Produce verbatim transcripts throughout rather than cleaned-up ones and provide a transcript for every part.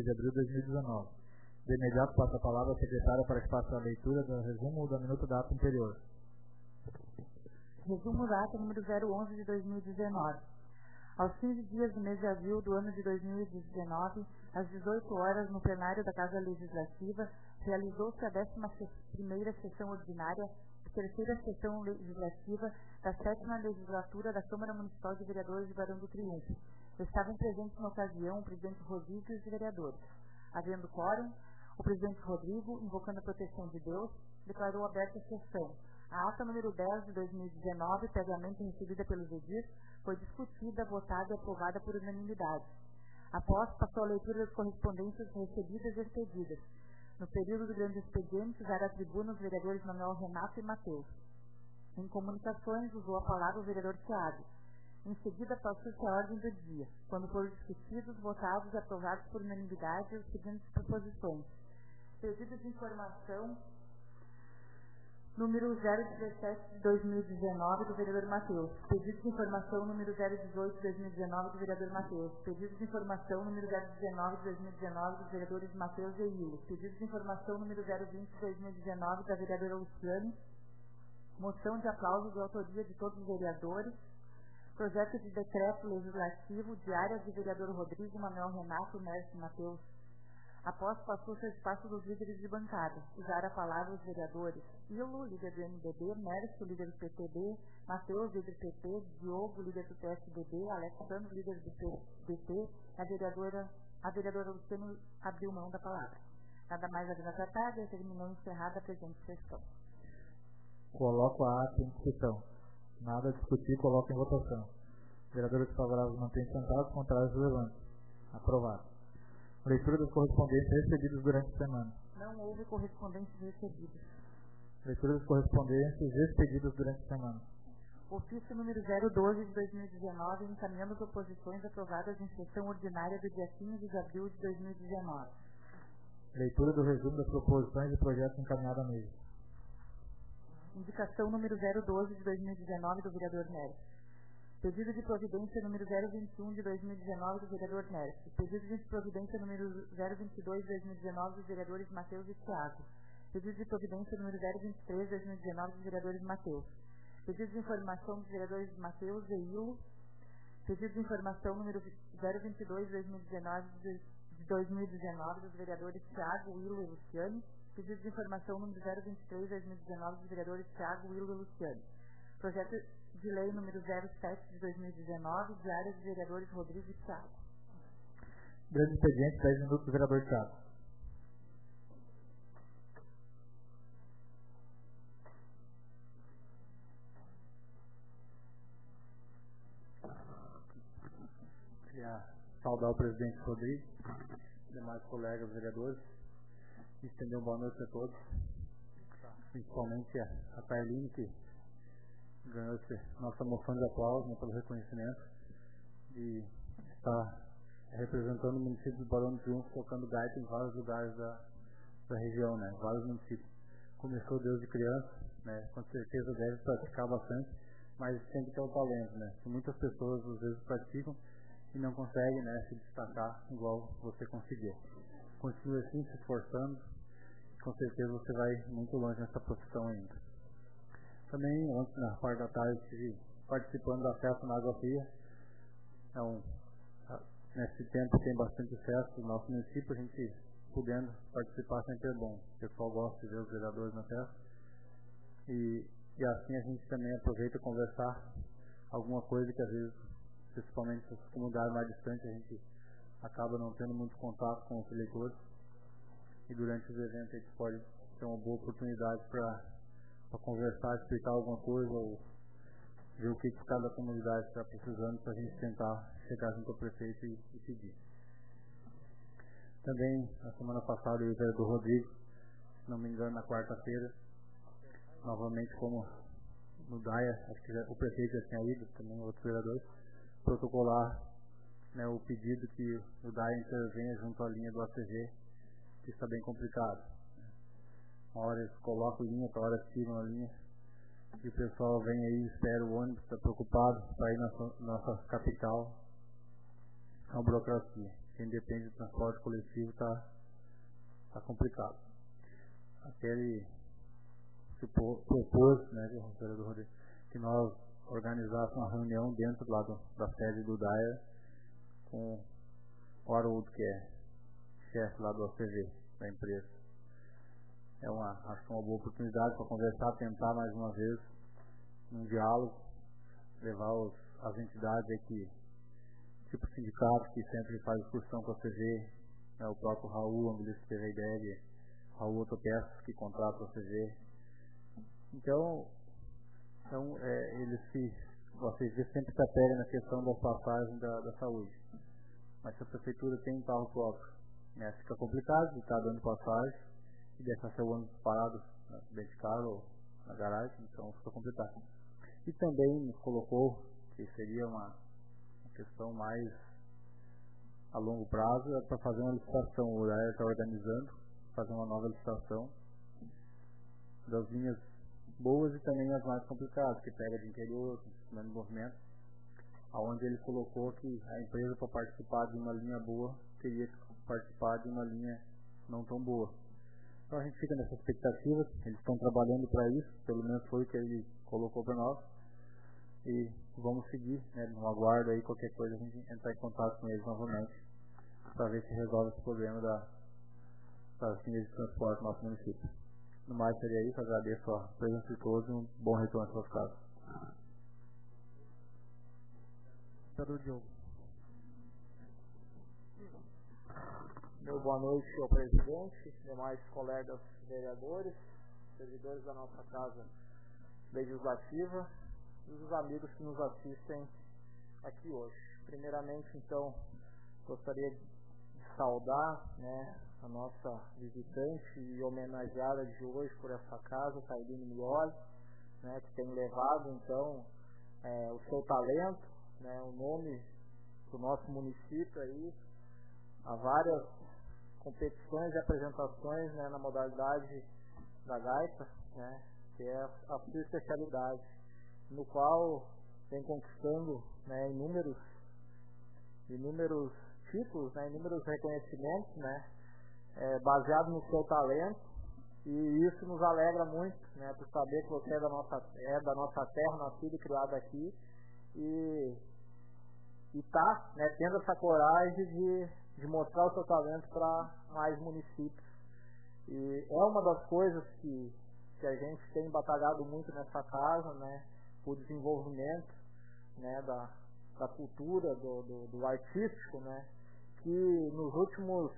de abril de dois mil e dezenove. De imediato passo a palavra à secretária para que faça a leitura do resumo da minuta da ata anterior. Resumo da ata número zero onze de dois mil e dezenove. Aos quinze dias do mês de abril do ano de dois mil e dezenove, às dezoito horas, no plenário da Casa Legislativa, realizou-se a décima primeira sessão ordinária e terceira sessão legislativa da sétima legislatura da Câmara Municipal de Vereadores de Barão do Triunfo. Estavam presentes na ocasião o presidente Rodrigo e os vereadores. Havendo quórum, o presidente Rodrigo, invocando a proteção de Deus, declarou aberta a sessão. A ata número dez de dois mil e dezenove, previamente recebida pelos edis, foi discutida, votada e aprovada por unanimidade. Após, passou a leitura das correspondências recebidas e expedidas. No período do grande expediente, usaram a tribuna os vereadores Manuel Renato e Mateus. Em comunicações, usou a palavra o vereador Thiago. Em seguida, passou-se a ordem do dia, quando foram discutidos, votados e aprovados por unanimidade os seguintes proposições. Pedidos de informação número zero dezessete de dois mil e dezenove do vereador Mateus. Pedido de informação número zero dezoito de dois mil e dezenove do vereador Mateus. Pedido de informação número zero dezenove de dois mil e dezenove dos vereadores Mateus e Ilo. Pedido de informação número zero vinte de dois mil e dezenove da vereadora Luciane. Moção de aplauso de autoria de todos os vereadores. Projeto de decreto legislativo de áreas de vereador Rodrigo, Manuel Renato, Mércio Mateus. Após, passou-se ao espaço dos líderes de bancada. Usaram a palavra os vereadores Ilo, líder do M D B, Mércio, líder do P T B, Mateus, líder do P T, Diogo, líder do P S D B, Alexandre, líder do P D T, a vereadora, a vereadora Luciano abriu mão da palavra. Nada mais havendo a tratar, terminou encerrada a presente sessão. Coloco a ata em discussão. Nada a discutir, coloco em votação. Vereadores favoráveis mantêm sentados, contrários levantam. Aprovado. Leitura das correspondências recebidas durante a semana. Não houve correspondências recebidas. Leitura das correspondências expedidas durante a semana. Ofício número zero doze de dois mil e dezenove, encaminhando as oposições aprovadas em sessão ordinária do dia quinze de abril de dois mil e dezenove. Leitura do resumo das proposições e projetos encaminhados à mesa. Indicação número zero doze de dois mil e dezenove do vereador Mércio. Pedido de providência número zero vinte e um de dois mil e dezenove do vereador Mércio. Pedido de providência número zero vinte e dois de dois mil e dezenove dos vereadores Mateus e Thiago. Pedido de providência número zero vinte e três de dois mil e dezenove dos vereadores Mateus. Pedido de informação dos vereadores Mateus e Ilo. Pedido de informação número zero vinte e dois de dois mil e dezenove de dois mil e dezenove dos vereadores Thiago, Ilo e Luciane. Pedido de informação número zero vinte e três de dois mil e dezenove dos vereadores Thiago, Ilo e Luciane. Projeto de lei número zero sete de dois mil e dezenove, de áreas de vereadores Rodrigo e Thiago. Grande expediente, dez minutos do vereador Thiago. Queria saudar o presidente Rodrigo, demais colegas vereadores, e estender uma boa noite a todos, principalmente a, a Carline, que ganhou essa nossa moção de aplauso, né, pelo reconhecimento de estar representando o município do Barão do Triunfo, tocando gaita em vários lugares da, da região, né, vários municípios. Começou Deus de criança, né, com certeza deve praticar bastante, mas tem que ter o talento, né, que muitas pessoas às vezes praticam e não conseguem, né, se destacar igual você conseguiu. Continue assim, se esforçando, com certeza você vai muito longe nessa profissão ainda. Também, ontem, na parte da tarde, estive participando da festa na Água Fria. É um, nesse tempo tem bastante festa no nosso município, a gente podendo participar sempre é bom. O pessoal gosta de ver os vereadores na festa. E, e assim a gente também aproveita conversar alguma coisa que às vezes, principalmente nessas comunidades mais distantes, a gente acaba não tendo muito contato com os eleitores. E durante os eventos a gente pode ter uma boa oportunidade para para conversar, explicar alguma coisa ou ver o que cada comunidade está precisando para a gente tentar chegar junto ao prefeito e, e pedir. Também, na semana passada, eu e o vereador Rodrigo, se não me engano, na quarta-feira, novamente como no DAIA, acho que já, o prefeito já tinha ido, também outros vereadores, protocolar, né, o pedido que o DAIA intervenha junto à linha do A C G, que está bem complicado. Uma hora eles colocam linha, outra hora tiram a linha. E o pessoal vem aí, espera o ônibus, está preocupado para ir na nossa capital. É uma burocracia. quem depende do transporte coletivo está tá complicado. Aquele se propôs, né, que nós organizássemos uma reunião dentro lá do, da sede do Daia com o Haroldo, que é chefe lá do O C V, da empresa. É uma, acho que é uma boa oportunidade para conversar, tentar mais uma vez um diálogo, levar os, as entidades aqui, tipo sindicato que sempre faz discussão com a C V, né, o próprio Raul, a milícia que teve a ideia de Raul Autopeças, que contrata a C V. Então, então é, eles se, vocês sempre se apegam na questão das passagens da, da saúde. Mas se a prefeitura tem carro próprio, né, fica complicado de estar dando passagem e deixar seu ônibus parado dentro de casa ou na garagem, então fica complicado. E também nos colocou que seria uma, uma questão mais a longo prazo é para fazer uma licitação. O U D A E está organizando, fazer uma nova licitação das linhas boas e também as mais complicadas, que pega de interior, com movimento, aonde ele colocou que a empresa, para participar de uma linha boa, teria que participar de uma linha não tão boa. Então a gente fica nessa expectativa, eles estão trabalhando para isso, pelo menos foi o que ele colocou para nós, e vamos seguir, né, no aguardo aí, qualquer coisa a gente entrar em contato com eles novamente, para ver se resolve esse problema da, das linhas de transporte no nosso município. No mais seria isso, agradeço a presença de todos e um bom retorno às suas casas. Pedro Diogo. Meu boa noite, senhor presidente, demais colegas vereadores, servidores da nossa casa legislativa e os amigos que nos assistem aqui hoje. Primeiramente, então, gostaria de saudar, né, a nossa visitante e homenageada de hoje por essa casa, Tailine Mioli, né, que tem levado, então, é, o seu talento, né, o nome do nosso município aí, a várias competições e apresentações, né, na modalidade da gaita, né, que é a sua especialidade, no qual vem conquistando, né, inúmeros, inúmeros títulos, né, inúmeros reconhecimentos, né, é, baseado no seu talento, e isso nos alegra muito, né, por saber que você é da nossa, é da nossa terra, nascido e criado aqui, e está, né, tendo essa coragem de, de mostrar o seu talento para mais municípios. E é uma das coisas que, que a gente tem batalhado muito nessa casa, né, o desenvolvimento, né, da, da cultura, do, do, do artístico, né, que nos últimos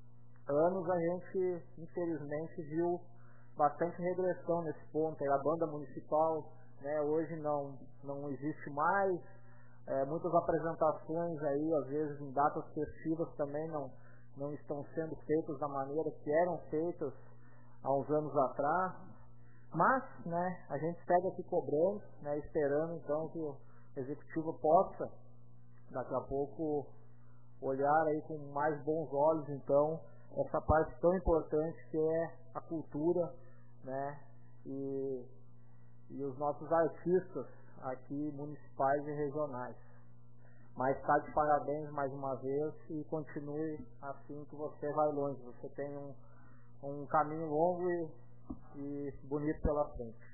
anos a gente, infelizmente, viu bastante regressão nesse ponto. A banda municipal, né, hoje não, não existe mais, é, muitas apresentações aí, às vezes em datas festivas também não, não estão sendo feitas da maneira que eram feitas há uns anos atrás, mas, né, a gente segue aqui cobrando, né, esperando então que o executivo possa daqui a pouco olhar aí com mais bons olhos então essa parte tão importante que é a cultura, né, e, e os nossos artistas aqui municipais e regionais. Mas está de parabéns mais uma vez e continue assim que você vai longe. Você tem um, um caminho longo e, e bonito pela frente.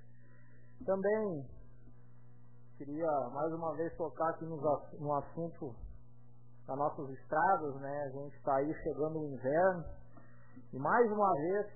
Também queria mais uma vez tocar aqui no, no assunto das nossas estradas, né? A gente está aí chegando no inverno e mais uma vez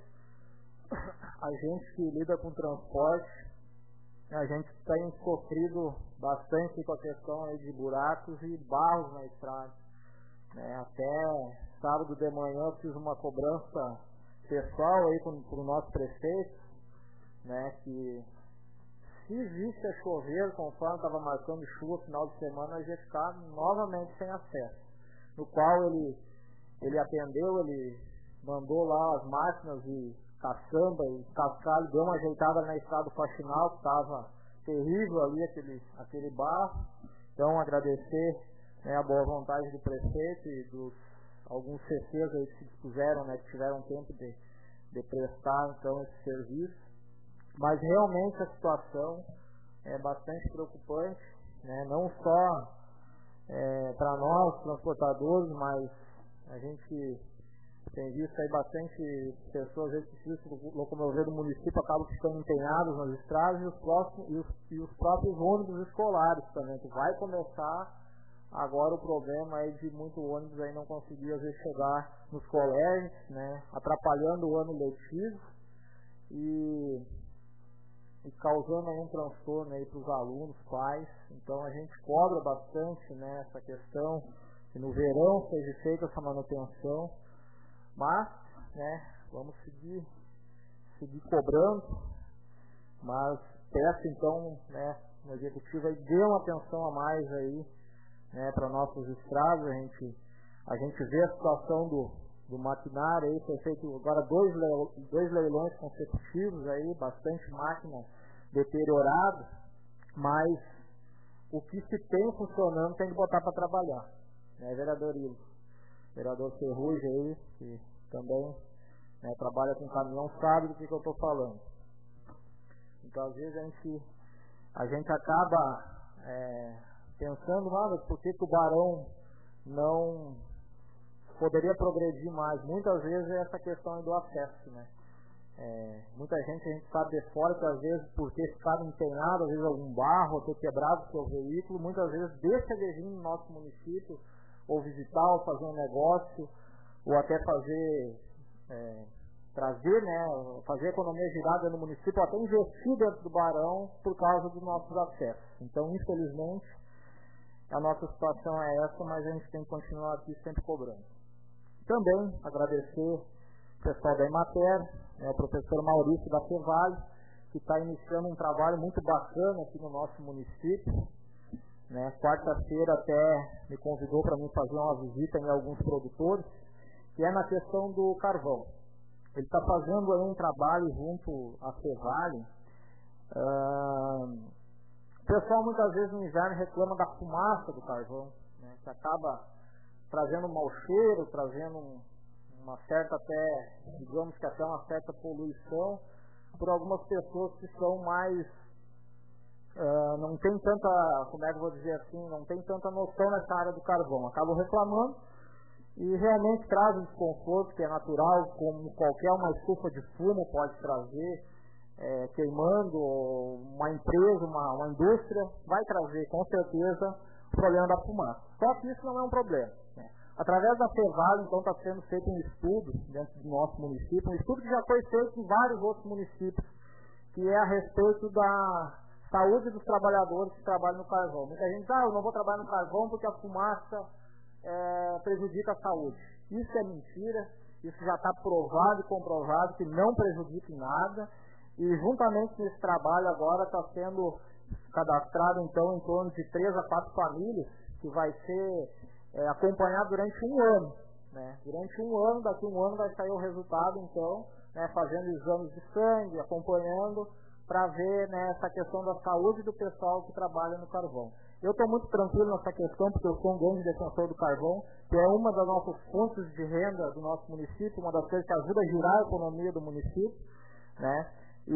a gente que lida com transporte, a gente tem sofrido bastante com a questão aí de buracos e barros na estrada, né? Até sábado de manhã eu fiz uma cobrança pessoal aí para o nosso prefeito, né, que se visse a chover, conforme estava marcando chuva final de semana, a gente ia ficar novamente sem acesso, no qual ele, ele atendeu, ele mandou lá as máquinas e caçamba e cascalho, deu uma ajeitada na estrada faxinal, que estava terrível ali aquele, aquele barro. Então agradecer, né, a boa vontade do prefeito e dos alguns C Cs aí que se dispuseram, né, que tiveram tempo de, de prestar então esse serviço. Mas realmente a situação é bastante preocupante, né, não só é, para nós transportadores, mas A gente tem visto aí bastante pessoas que se locomover do município acabam ficando empenhados nas estradas e os, próximos, e os, e os próprios ônibus escolares também, que vai começar agora o problema aí de muito ônibus aí não conseguir às vezes chegar nos colégios, né, atrapalhando o ano letivo e, e causando aí um transtorno aí para os alunos, pais. Então a gente cobra bastante, né, essa questão, que no verão seja feita essa manutenção. Mas, né, vamos seguir, seguir cobrando, mas peço então, né, o executivo aí dê uma atenção a mais aí, né, para nossos estrados. A gente, a gente vê a situação do, do maquinário aí, foi feito agora dois, leilões, dois leilões consecutivos aí, bastante máquina deteriorada, mas o que se tem funcionando tem que botar para trabalhar, né, vereador Ilso? Vereador Ferrugem aí, que também, né, trabalha com caminhão, sabe do que, que eu estou falando. Então, às vezes, a gente, a gente acaba é, pensando, ah, por que, que o Barão não poderia progredir mais? Muitas vezes é essa questão do acesso, né? É, muita gente, a gente sabe de fora que, às vezes, por ter ficado empenhado, às vezes, algum barro, ou ter quebrado o seu veículo, muitas vezes deixa de vir no nosso município, ou visitar, ou fazer um negócio, ou até fazer, é, trazer, né, fazer economia girada no município, ou até investir dentro do Barão por causa dos nossos acessos. Então, infelizmente, a nossa situação é essa, mas a gente tem que continuar aqui sempre cobrando. Também agradecer o pessoal da Emater, né, o professor Maurício da Fevale, que está iniciando um trabalho muito bacana aqui no nosso município. Né, quarta-feira até me convidou para mim fazer uma visita em alguns produtores, que é na questão do carvão. Ele está fazendo aí um trabalho junto à Fevale. Uh, o pessoal muitas vezes no inverno reclama da fumaça do carvão, né, que acaba trazendo um mau cheiro, trazendo um, uma certa até, digamos que até uma certa poluição por algumas pessoas que são mais Uh, não tem tanta, como é que eu vou dizer assim, não tem tanta noção nessa área do carvão. Acabam reclamando e realmente traz um desconforto que é natural, como qualquer uma estufa de fumo pode trazer, é, queimando uma empresa, uma, uma indústria, vai trazer com certeza o problema da fumaça. Só que isso não é um problema, né? Através da Fevale, então, está sendo feito um estudo dentro do nosso município, um estudo que já foi feito em vários outros municípios, que é a respeito da saúde dos trabalhadores que trabalham no carvão. Muita gente diz, ah, eu não vou trabalhar no carvão porque a fumaça é, prejudica a saúde. Isso é mentira, isso já está provado e comprovado que não prejudica em nada, e juntamente nesse trabalho agora está sendo cadastrado então em torno de três a quatro famílias, que vai ser é, acompanhado durante um ano. Né? Durante um ano, daqui a um ano vai sair o resultado então, né, fazendo exames de sangue, acompanhando, para ver, né, essa questão da saúde do pessoal que trabalha no carvão. Eu estou muito tranquilo nessa questão, porque eu sou um grande defensor do carvão, que é uma das nossas fontes de renda do nosso município, uma das coisas que ajuda a girar a economia do município, né?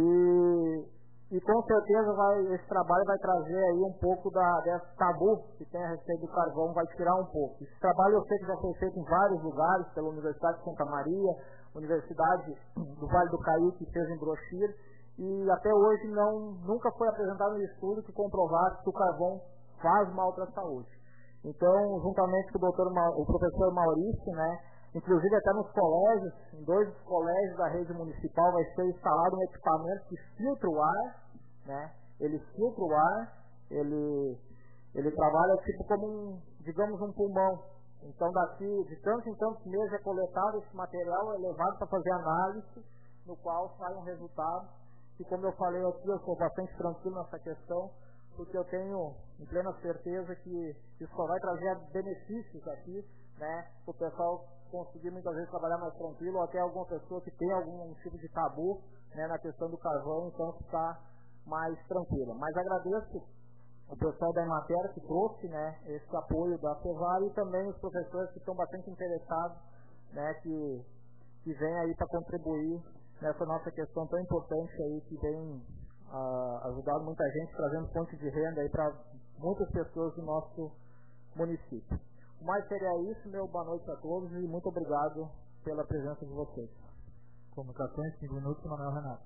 E, e com certeza vai, esse trabalho vai trazer aí um pouco da, desse tabu que tem a respeito do carvão, vai tirar um pouco. Esse trabalho eu sei que já foi feito em vários lugares, pela Universidade de Santa Maria, Universidade do Vale do Caí, que fez em Brochir, e até hoje não, nunca foi apresentado um estudo que comprovasse que o carvão faz mal para a saúde. Então, juntamente com o, doutor, o professor Maurício, né, inclusive até nos colégios, em dois dos colégios da rede municipal vai ser instalado um equipamento que filtra o ar, né, ele filtra o ar, ele, ele trabalha tipo como um, digamos, um pulmão. Então, daqui de tanto em tantos meses é coletado esse material, é levado para fazer análise, no qual sai um resultado. E como eu falei aqui, eu sou bastante tranquilo nessa questão, porque eu tenho em plena certeza que isso só vai trazer benefícios aqui, né, para o pessoal conseguir muitas vezes trabalhar mais tranquilo, ou até alguma pessoa que tem algum tipo de tabu, né, na questão do carvão, então ficar mais tranquila. Mas agradeço o pessoal da Emater que trouxe, né, esse apoio da Fevale, e também os professores que estão bastante interessados, né, que, que vêm aí para contribuir nessa nossa questão tão importante aí, que tem uh, ajudado muita gente, trazendo fonte de renda aí para muitas pessoas do nosso município. Mas seria isso, meu boa noite a todos e muito obrigado pela presença de vocês. Comunicações, cinco minutos, Manuel Renato.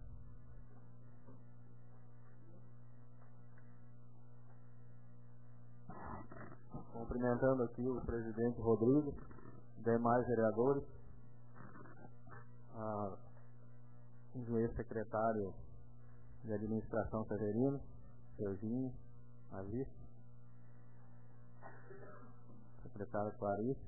Cumprimentando aqui o presidente Rodrigo, demais vereadores, a, o ex-secretário de administração Severino, Serginho, a vice, secretária Clarice,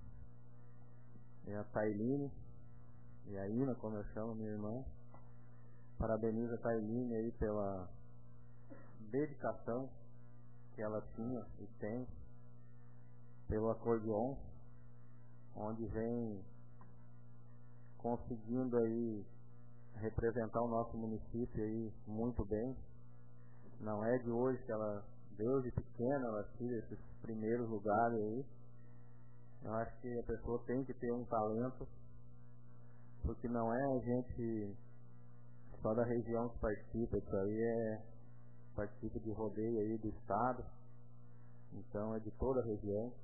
e a Tailine, e a Ina, como eu chamo, minha irmã. Parabenizo a Tailine aí pela dedicação que ela tinha e tem, pelo acordeon, onde vem conseguindo aí representar o nosso município aí muito bem. Não é de hoje que ela, desde pequena, ela tira esses primeiros lugares aí. Eu acho que a pessoa tem que ter um talento, porque não é a gente só da região que participa, isso aí é participa de rodeio aí do estado, então é de toda a região.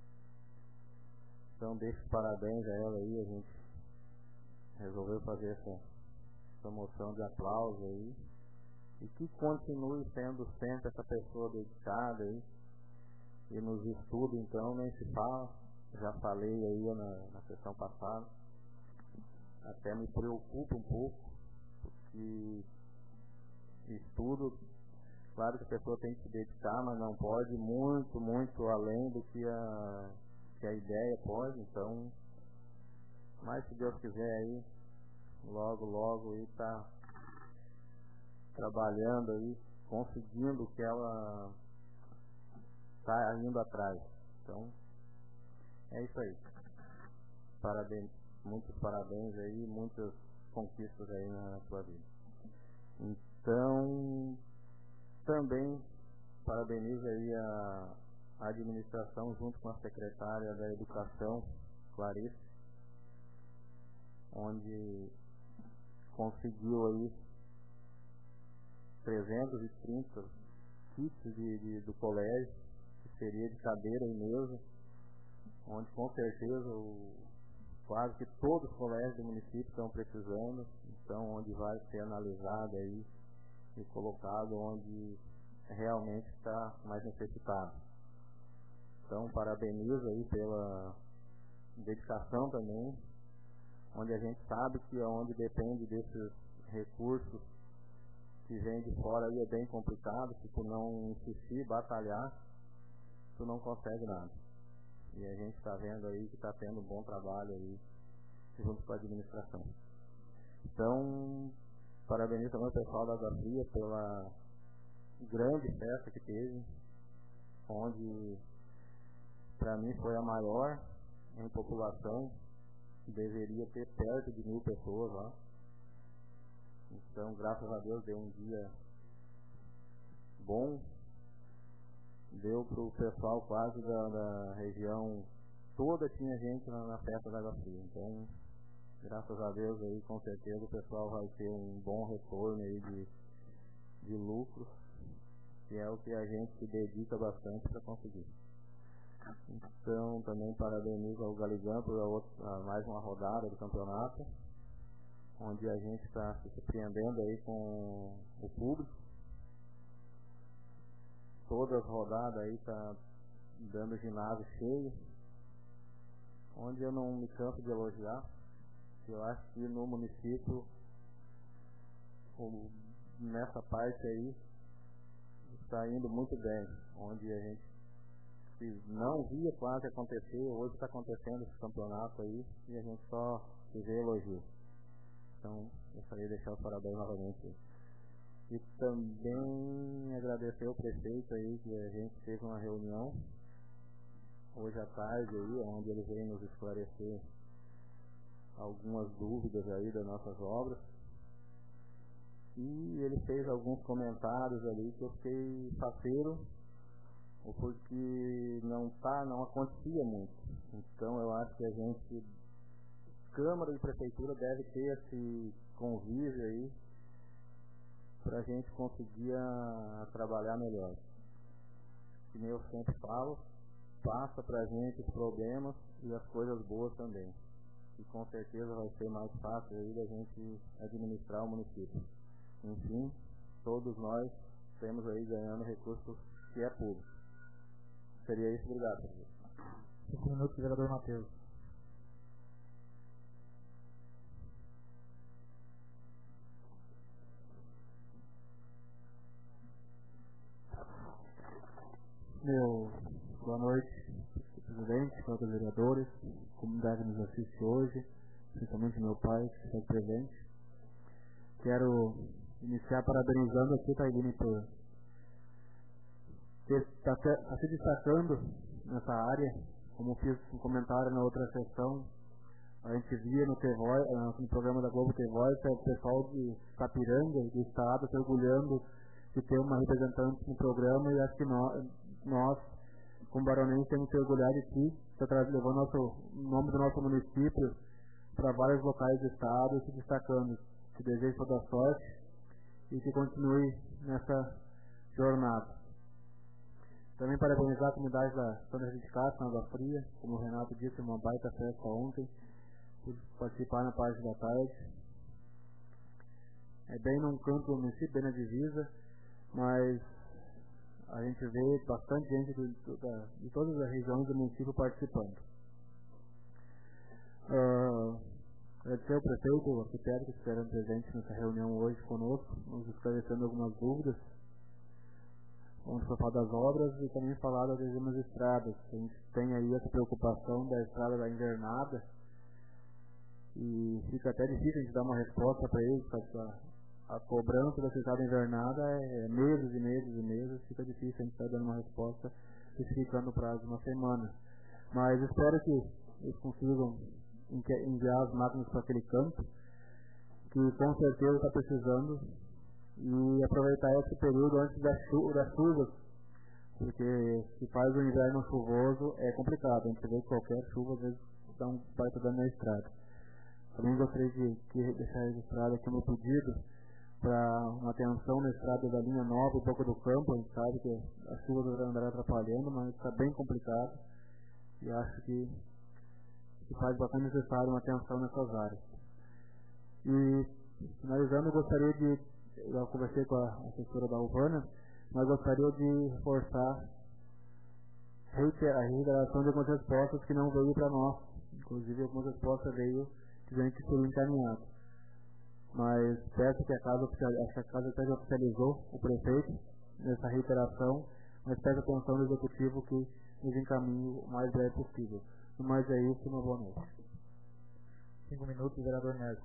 Então deixo os parabéns a ela aí, a gente resolveu fazer essa, essa moção de aplauso aí, e que continue sendo sempre essa pessoa dedicada aí, e nos estudos então nem se fala, já falei aí na, na sessão passada, até me preocupa um pouco, porque estudo, claro que a pessoa tem que se dedicar, mas não pode muito, muito além do que a, que a ideia pode, então, mas se Deus quiser aí, logo, logo aí tá trabalhando aí, conseguindo o que ela tá indo atrás. Então, é isso aí. Parabéns, muitos parabéns aí, muitas conquistas aí na sua vida. Então, também parabenizo aí a, a administração junto com a secretária da Educação, Clarice, onde conseguiu aí trezentos e trinta kits de, de, do colégio, que seria de cadeira e mesa, onde com certeza o, quase que todos os colégios do município estão precisando, então onde vai ser analisado aí e colocado onde realmente está mais necessitado. Então parabenizo aí pela dedicação também, onde a gente sabe que onde depende desses recursos que vem de fora aí é bem complicado, se tu não insistir, batalhar, tu não consegue nada. E a gente está vendo aí que está tendo um bom trabalho aí junto com a administração. Então, parabenizo também o pessoal da Água Fria pela grande festa que teve, onde para mim foi a maior em população, deveria ter perto de mil pessoas lá. Então, graças a Deus, deu um dia bom, deu para o pessoal quase da, da região toda, tinha gente na, na festa da Água Fria. Então, graças a Deus aí, com certeza o pessoal vai ter um bom retorno aí de, de lucro, que é o que a gente se dedica bastante para conseguir. Então, também parabenizo ao Galigão por a outra, a mais uma rodada do campeonato, onde a gente está se surpreendendo aí com o público. Todas as rodadas aí tá dando ginásio cheio, onde eu não me canso de elogiar. Eu acho que no município, nessa parte aí, está indo muito bem, onde a gente não via quase acontecer, hoje está acontecendo esse campeonato aí, e a gente só se vê elogio. Então, eu gostaria de deixar os parabéns novamente. E também agradecer ao prefeito aí, que a gente fez uma reunião hoje à tarde aí, onde ele veio nos esclarecer algumas dúvidas aí das nossas obras. E ele fez alguns comentários ali que eu fiquei faceiro, porque não tá, não acontecia muito. Então eu acho que a gente, Câmara e Prefeitura, deve ter esse convívio aí para a gente conseguir a, a trabalhar melhor. Que nem eu sempre falo, passa para a gente os problemas e as coisas boas também. E com certeza vai ser mais fácil aí da gente administrar o município. Enfim, todos nós temos aí ganhando recursos que é público. Seria isso, obrigado. Cinco minutos, vereador Matheus. Meu, boa noite, presidente, todos os vereadores, comunidade que nos assiste hoje, principalmente meu pai, que está presente. Quero iniciar parabenizando aqui, Tailine, por estar tá, tá se destacando nessa área. Como fiz um comentário na outra sessão, a gente via no, T V, no programa da Globo T V, o pessoal de Sapiranga, do estado, se orgulhando de ter uma representante no programa, e acho que nós, nós como baronense, temos que orgulhar de ti, que está levando nosso, o nome do nosso município para vários locais do estado e se destacando. Te desejo toda a sorte e que continue nessa jornada. Também parabenizar a comunidade da Santa Rita de Castro, na Água Fria, como o Renato disse, uma baita festa ontem, por participar na parte da tarde. É bem num canto do município, bem na divisa, mas a gente vê bastante gente do, do, da, de todas as regiões do município participando. Uh, agradecer ao prefeito, ao arquiteto que estiveram presentes nessa reunião hoje conosco, nos esclarecendo algumas dúvidas, onde foi falar das obras e também falar das algumas estradas. A gente tem aí essa preocupação da estrada da Invernada e fica até difícil a gente dar uma resposta para eles, porque a, a cobrança da estrada Invernada é meses e meses e meses, fica difícil a gente estar dando uma resposta especificando no prazo de uma semana. Mas espero que eles consigam enviar as máquinas para aquele campo, que com certeza está precisando, e aproveitar esse período antes das, chu das chuvas, porque se faz o inverno chuvoso é complicado, a gente vê que qualquer chuva às vezes dá um baita dano na estrada. Também gostaria de, de deixar registrado aqui o meu pedido para uma atenção na estrada da linha nova e Boca do Campo. A gente sabe que as chuvas andarão atrapalhando, mas está bem complicado e acho que, que faz bastante necessário uma atenção nessas áreas. E finalizando, eu gostaria de, eu conversei com a assessora da Urbana, mas gostaria de reforçar a reiteração de algumas respostas que não veio para nós. Inclusive algumas respostas veio dizendo que seria encaminhado. Mas peço que a casa, acho que a casa até já oficializou o prefeito nessa reiteração, mas peço atenção do executivo que nos encaminhe o mais breve possível. No mais é isso, uma boa noite. Cinco minutos, vereador Neto.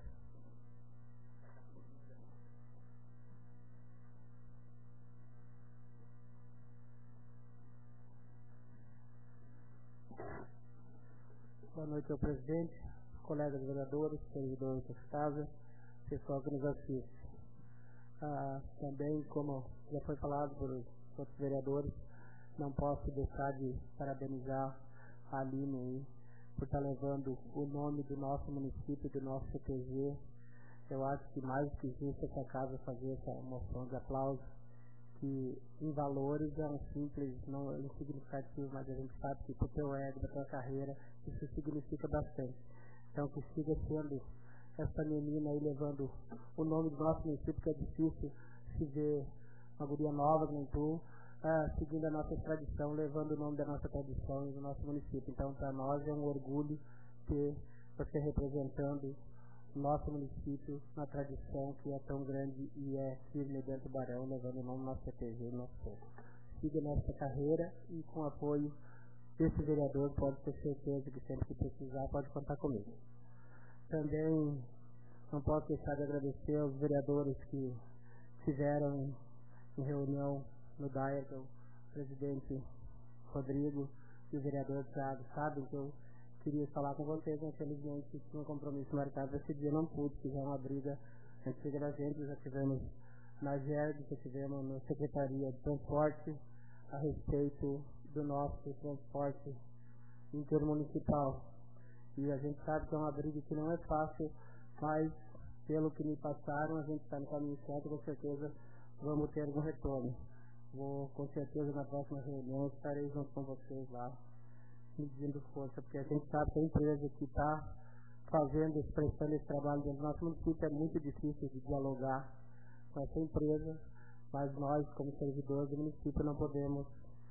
Boa noite ao presidente, colegas vereadores, servidores da casa, pessoal que nos assiste. Ah, também, como já foi falado por outros vereadores, não posso deixar de parabenizar a Aline aí, por estar levando o nome do nosso município, do nosso C T G. Eu acho que mais que justo essa casa fazer essa moção de aplauso, que em valores é um simples, não é insignificativo, mas a gente sabe que para o teu ego, para a tua carreira, isso significa bastante. Então que siga sendo essa menina aí levando o nome do nosso município, que é difícil se ver uma guria nova que nem tu, ah, seguindo a nossa tradição, levando o nome da nossa tradição e do nosso município. Então para nós é um orgulho ter você representando o nosso município na tradição que é tão grande e é firme dentro do Barão, levando o nome do nosso C T G e nosso povo. Siga nessa carreira e com o apoio desse vereador, pode ter certeza que sempre que precisar pode contar comigo. Também não posso deixar de agradecer aos vereadores que estiveram em reunião no D A I A, que é o presidente Rodrigo e o vereador Thiago. Sabem que eu queria falar com vocês, infelizmente tinha um compromisso marcado esse dia, não pude, fizeram uma briga antiga da gente, já tivemos na G E R D, já tivemos na Secretaria de Transporte a respeito do nosso transporte intermunicipal. E a gente sabe que é uma briga que não é fácil, mas pelo que me passaram, a gente está no caminho certo, com certeza vamos ter algum retorno. Vou, com certeza, na próxima reunião, estarei junto com vocês lá, medindo força, porque a gente sabe que a empresa que está fazendo, expressando esse trabalho dentro do nosso município é muito difícil de dialogar com essa empresa, mas nós, como servidores do município, não podemos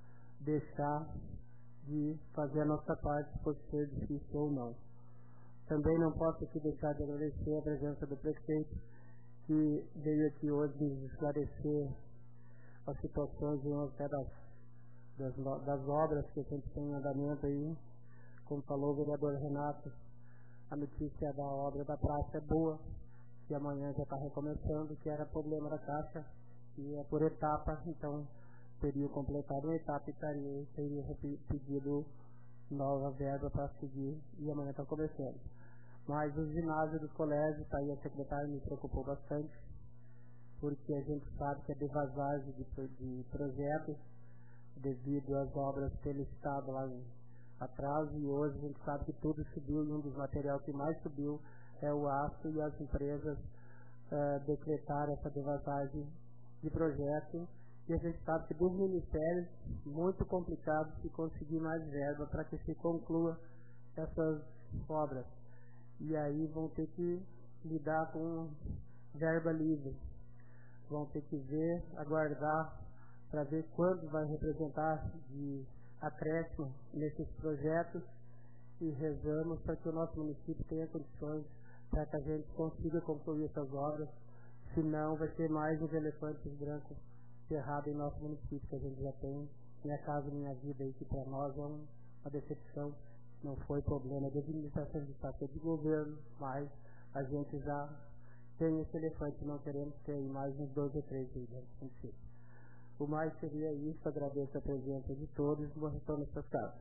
deixar de fazer a nossa parte, por ser difícil ou não. Também não posso aqui deixar de agradecer a presença do prefeito, que veio aqui hoje nos esclarecer as situações em até das, das, das obras que a gente tem em andamento aí. Como falou o vereador Renato, a notícia da obra da praça é boa, que amanhã já está recomeçando, que era problema da Caixa, e é por etapa, então teria completado uma etapa e teria, teria pedido nova verba para seguir, e amanhã está começando. Mas o ginásio do colégio, está aí a secretária, me preocupou bastante, porque a gente sabe que a devasagem de, de projetos, devido às obras terem estado lá em atrás, e hoje a gente sabe que tudo subiu, e um dos materiais que mais subiu é o aço, e as empresas uh, decretaram essa devasagem de projeto, e a gente sabe que dos ministérios, muito complicado se conseguir mais verba para que se conclua essas obras. E aí vão ter que lidar com verba livre. Vão ter que ver, aguardar, para ver quanto vai representar de acréscimo nesses projetos, e rezamos para que o nosso município tenha condições para que a gente consiga concluir essas obras. Senão vai ser mais uns elefantes brancos cerrados em nosso município, que a gente já tem. Minha Casa Minha Vida aí, que para nós é um, uma decepção. Não foi problema de administração de Estado, foi de governo, mas a gente já tem esse elefante, não queremos ter aí mais uns dois ou três aí dentro do município. O mais seria isso, agradeço a presença de todos e vou retornar para casa.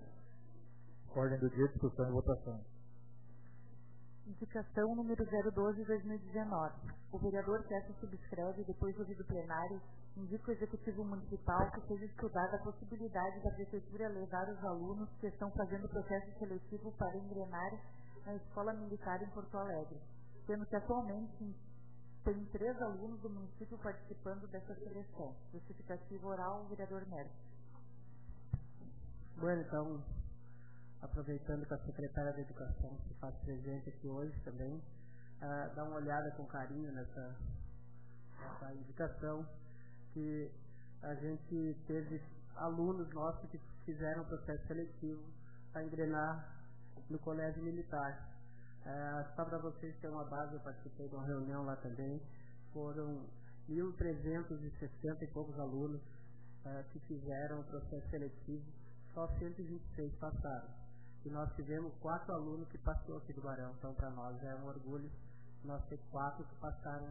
Ordem do dia, discussão e votação. Indicação número zero doze de dois mil e dezenove. O vereador Tessa subscreve, depois do ouvido plenário, indica o Executivo Municipal que seja estudada a possibilidade da Prefeitura levar os alunos que estão fazendo processo seletivo para engrenar na Escola Militar em Porto Alegre, sendo que atualmente tem três alunos do município participando dessa seleção. Justificativa oral, vereador Nery. Bueno, então, aproveitando que a secretária da Educação se faz presente aqui hoje também, uh, dá uma olhada com carinho nessa, nessa indicação, que a gente teve alunos nossos que fizeram processo seletivo para engrenar no Colégio Militar. Uh, só para vocês terem uma base, eu participei de uma reunião lá também, foram mil trezentos e sessenta e poucos alunos uh, que fizeram o processo seletivo, só cento e vinte e seis passaram. E nós tivemos quatro alunos que passou aqui do Barão, então para nós é um orgulho nós ter quatro que passaram.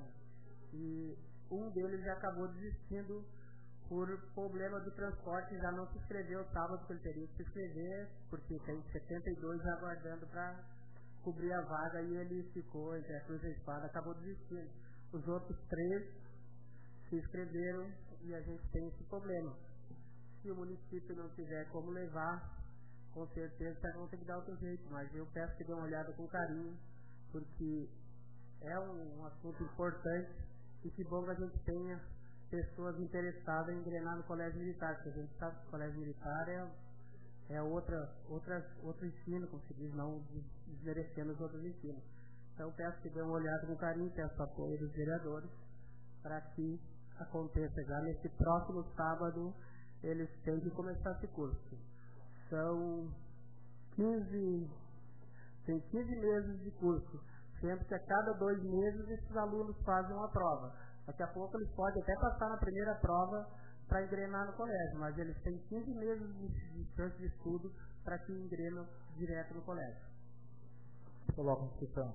E um deles já acabou desistindo por problema do transporte, já não se inscreveu sábado, porque ele teria que se inscrever, porque tem setenta e dois aguardando para cobrir a vaga, e ele ficou entre a cruz e a espada, acabou desistindo. Os outros três se inscreveram e a gente tem esse problema. Se o município não tiver como levar, com certeza vão ter que dar outro jeito, mas eu peço que dê uma olhada com carinho, porque é um, um assunto importante, e que bom que a gente tenha pessoas interessadas em engrenar no Colégio Militar, porque a gente sabe que o Colégio Militar é, é outra, outra, outro ensino, como se diz, não desmerecendo os outros ensinos. Então peço que dê uma olhada com carinho, peço apoio dos vereadores, para que aconteça já nesse próximo sábado, eles têm que começar esse curso. São quinze, tem quinze meses de curso, sendo que a cada dois meses esses alunos fazem uma prova. Daqui a pouco eles podem até passar na primeira prova para engrenar no colégio, mas eles têm quinze meses de chance de estudo para que engrenam direto no colégio. Coloca a inscrição.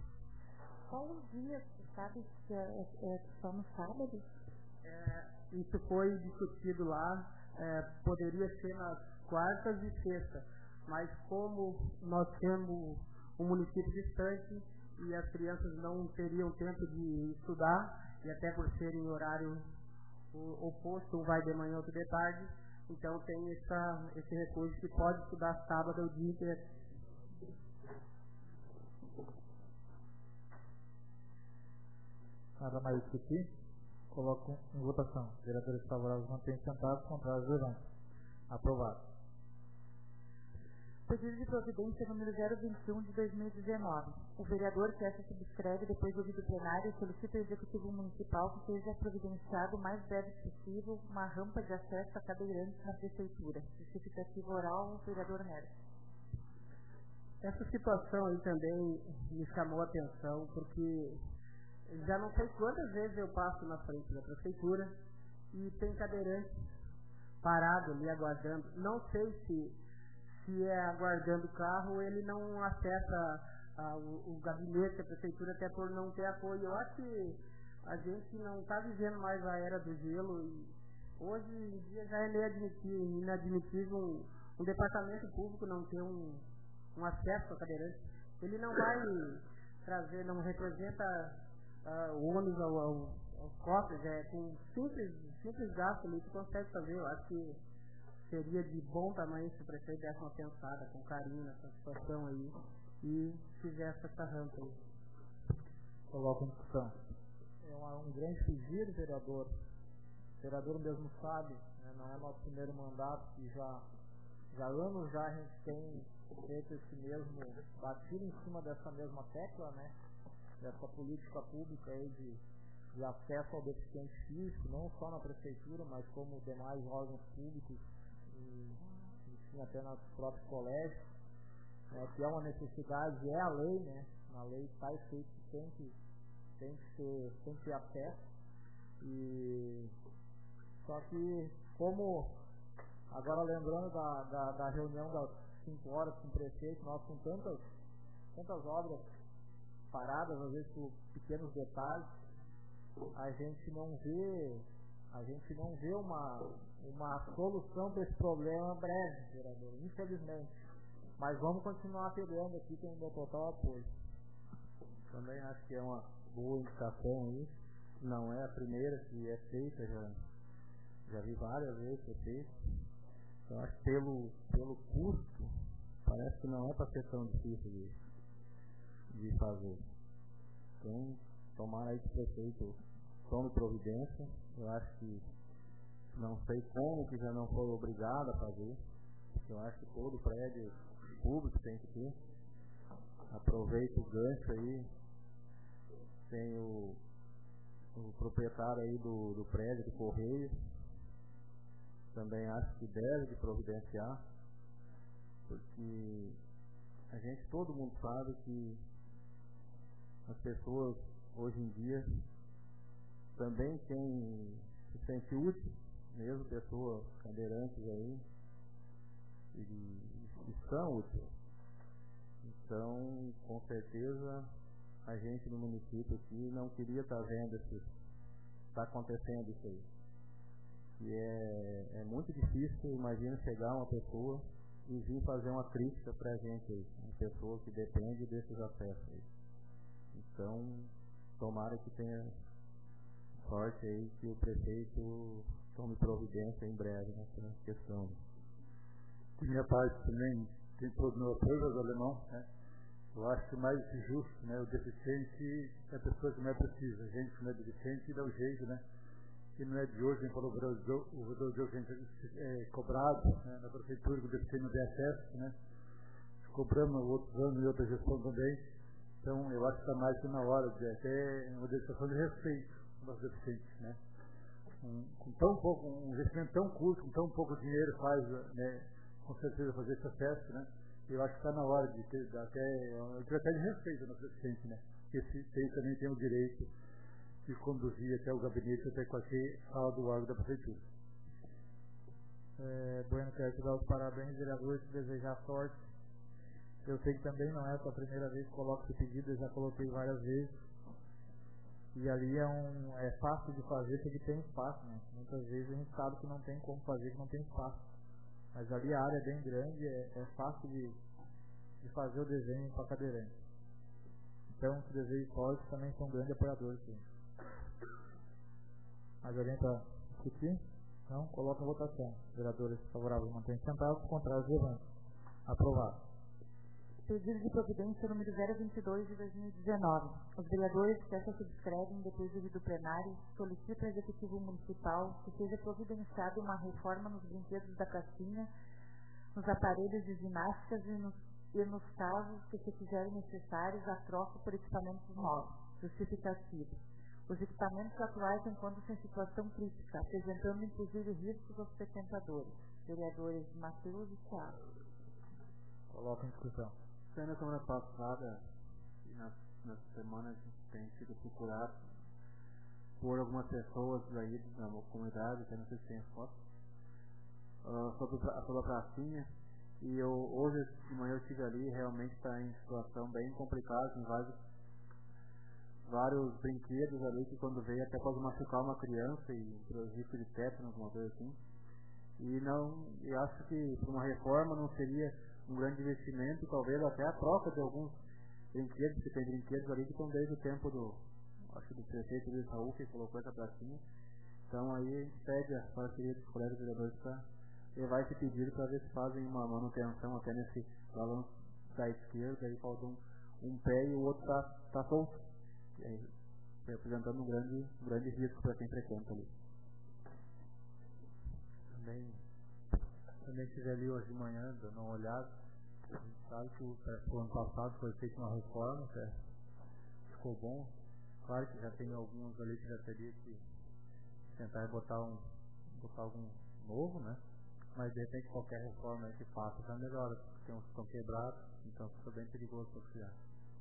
Qual o dia, sabe, se é, é só no sábado? É, isso foi discutido lá, é, poderia ser nas quartas e sextas, mas como nós temos um município distante e as crianças não teriam tempo de estudar, e até por ser em horário oposto, um vai de manhã, outro de tarde, então tem essa, esse recurso que pode estudar sábado o dia inteiro. Nada mais discutir? Coloco em votação. Vereadores favoráveis mantêm sentados, contrários levantam. Aprovado. Pedido de providência número zero vinte e um de dois mil e dezenove. O vereador que essa subscreve, depois do ouvido plenário, solicita ao Executivo Municipal que seja providenciado o mais breve possível uma rampa de acesso a cadeirantes na Prefeitura. Justificativa oral, o vereador Nery. Essa situação aí também me chamou a atenção, porque já não sei quantas vezes eu passo na frente da Prefeitura e tem cadeirante parado ali aguardando. Não sei se se é aguardando o carro, ele não acessa ah, o, o gabinete da prefeitura, até por não ter apoio. Eu acho que a gente não está vivendo mais a era do gelo e hoje em dia já é meio admitível, inadmissível um, um departamento público não ter um, um acesso a cadeirante. Ele não vai trazer, não representa ah, o ônibus ao, ao, aos cofres, é com simples, simples gasto ali, tu consegue fazer. Eu acho que seria de bom tamanho se o prefeito desse uma pensada com carinho nessa situação aí e fizesse essa rampa aí. Coloca em discussão. É uma, um grande pedido, vereador. O vereador mesmo sabe, né, não é nosso primeiro mandato, e já, já anos já a gente tem feito esse mesmo, batido em cima dessa mesma tecla, né? Dessa política pública aí de, de acesso ao deficiente físico, não só na prefeitura, mas como demais órgãos públicos, e, enfim, até nos próprios colégios, né, que é uma necessidade, é a lei, né? Na lei está escrito que tem que, tem que ser, tem que ter acesso. E só que, como agora lembrando da, da, da reunião das cinco horas com o prefeito, nós com tantas, tantas obras paradas, às vezes por pequenos detalhes, a gente não vê, a gente não vê uma, uma solução para esse problema breve, vereador, infelizmente. Mas vamos continuar pegando aqui, tem o meu total apoio. Também acho que é uma boa indicação aí. Não é a primeira que é feita, já, já vi várias vezes ser feita. Eu acho que pelo, pelo custo, parece que não é para ser tão difícil de, de fazer. Então, tomara aí que o prefeito tome providência. Eu acho que não sei como que já não foi obrigado a fazer. Eu acho que todo prédio público tem que ter. Aproveita o gancho aí. Tem o, o proprietário aí do, do prédio, do Correio. Também acho que deve de providenciar. Porque a gente, todo mundo sabe que as pessoas hoje em dia também têm, se sente útil, mesmo pessoas cadeirantes aí, e, e são úteis. Então, com certeza, a gente no município aqui não queria estar vendo isso, está acontecendo isso aí. E é, é muito difícil, imagina chegar uma pessoa e vir fazer uma crítica para a gente aí, uma pessoa que depende desses acessos aí. Então, tomara que tenha sorte aí que o prefeito tome providência em breve nessa questão. De minha parte também, tem todo o meu apoio, alemão, né? Eu acho mais justo, né? O deficiente é a pessoa que mais precisa. A gente que não é deficiente dá um jeito, né? E não é de hoje, nem falou o vereador de hoje, a gente é cobrado, né? Na prefeitura que o deficiente não tem acesso, né? Cobramos outros anos e outra gestão também. Então, eu acho que está mais que na hora de até uma demonstração de respeito aos deficientes, né? Um, com tão pouco, um investimento tão curto, com tão pouco dinheiro faz, né? Com certeza fazer esse acesso, né? Eu acho que está na hora de ter até, eu até de respeito ao deficiente, né? Porque esse também tem o direito de conduzir até o gabinete, até qualquer sala do órgão da prefeitura. É, Bueno, quero te dar os parabéns, vereador, te desejar sorte. Eu sei que também não é a primeira vez que coloco esse pedido, eu já coloquei várias vezes. E ali é, um, é fácil de fazer porque tem espaço, né? Muitas vezes a gente sabe que não tem como fazer, que não tem espaço. Mas ali a área é bem grande, é, é fácil de, de fazer o desenho para cadeirante. Então, te desejo sorte, também sou um grande apoiador. Sim. Mais alguém para discutir? Não? Coloca em votação. Vereadores favoráveis mantêm sentados, contrários levantam. Aprovado. Pedido de providência número zero vinte e dois de dois mil e dezenove. Os vereadores que essa subscrevem, depois do vídeo plenário, solicitam ao Executivo Municipal que seja providenciada uma reforma nos brinquedos da Caixinha, nos aparelhos de ginásticas e nos, e nos casos que se fizerem necessários a troca por equipamentos novos, justificativos. Os equipamentos atuais encontram-se em situação crítica, apresentando inclusive riscos aos frequentadores. Vereadores Matheus e Thiago. Coloca em discussão. Na semana passada e nas, nessa semana a gente tem sido procurado por algumas pessoas aí da comunidade, que eu não sei se tem foto, uh, sobre, sobre a pracinha. E eu, hoje de manhã eu estive ali, realmente está em situação bem complicada, tem vários, vários brinquedos ali que quando veio até pode machucar uma criança e risco de tétano, alguma coisa assim. E não, eu acho que para uma reforma não seria um grande investimento, talvez até a troca de alguns brinquedos, que tem brinquedos ali que estão desde o tempo do, acho que do prefeito de Saúl, que colocou essa pracinha. Então aí a gente pede a parceria dos colegas vereadores para levar esse pedido para ver se fazem uma manutenção até nesse balanço da esquerda, aí falta um, um pé e o outro está tá solto, e aí, representando um grande, um grande risco para quem frequenta ali. Também, também estive ali hoje de manhã, dando uma olhada. A gente sabe que o ano passado foi feita uma reforma, é, ficou bom. Claro que já tem alguns ali que já teria que tentar botar, um, botar algum novo, né? Mas de repente qualquer reforma que faça já melhora, porque tem uns que estão quebrados, então fica bem perigoso para criar.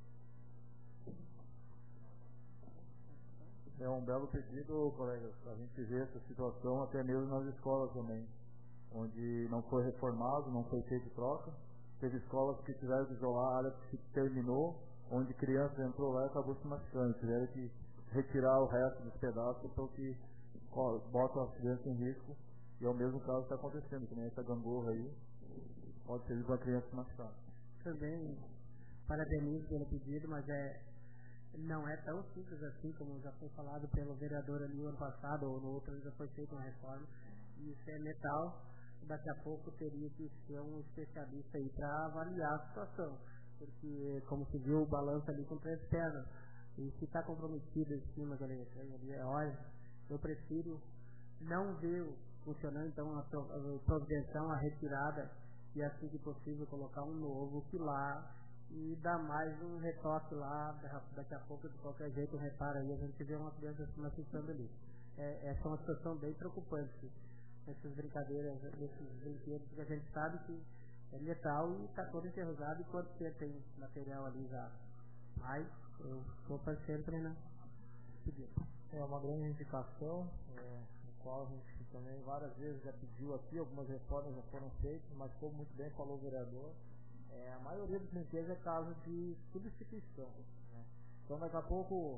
É um belo pedido, colegas, a gente vê essa situação até mesmo nas escolas também, onde não foi reformado, não foi feito troca. Teve escolas que tiveram que isolar a área que terminou, onde criança entrou lá e acabou se machucando. Tiveram que retirar o resto dos pedaços, então que ó, bota as crianças em risco. E é o mesmo caso que está acontecendo, que nem essa gangorra aí, pode ser para a criança se machucar. Também parabenizo pelo pedido, mas é, não é tão simples assim, como já foi falado pelo vereador ali no ano passado, ou no outro já foi feita uma reforma. E isso é metal, daqui a pouco teria que ser um especialista aí para avaliar a situação. Porque, como se viu, o balanço ali com três pernas. E se está comprometido em cima da ali é hora, eu prefiro não ver funcionando, então, a providência, a retirada, e assim que possível colocar um novo pilar e dar mais um retoque lá, daqui a pouco, de qualquer jeito, repara aí, a gente vê uma criança se machucando ali. É, essa é uma situação bem preocupante, essas brincadeiras, esses brinquedos, que a gente sabe que é metal e está todo enferrujado, e quanto tempo tem material ali já. Mas eu sou parceiro para não pedir. É uma grande indicação, é, no qual a gente também várias vezes já pediu aqui, algumas reformas já foram feitas, mas como muito bem falou o vereador, é, a maioria dos brinquedos é caso de substituição, né? Então daqui a pouco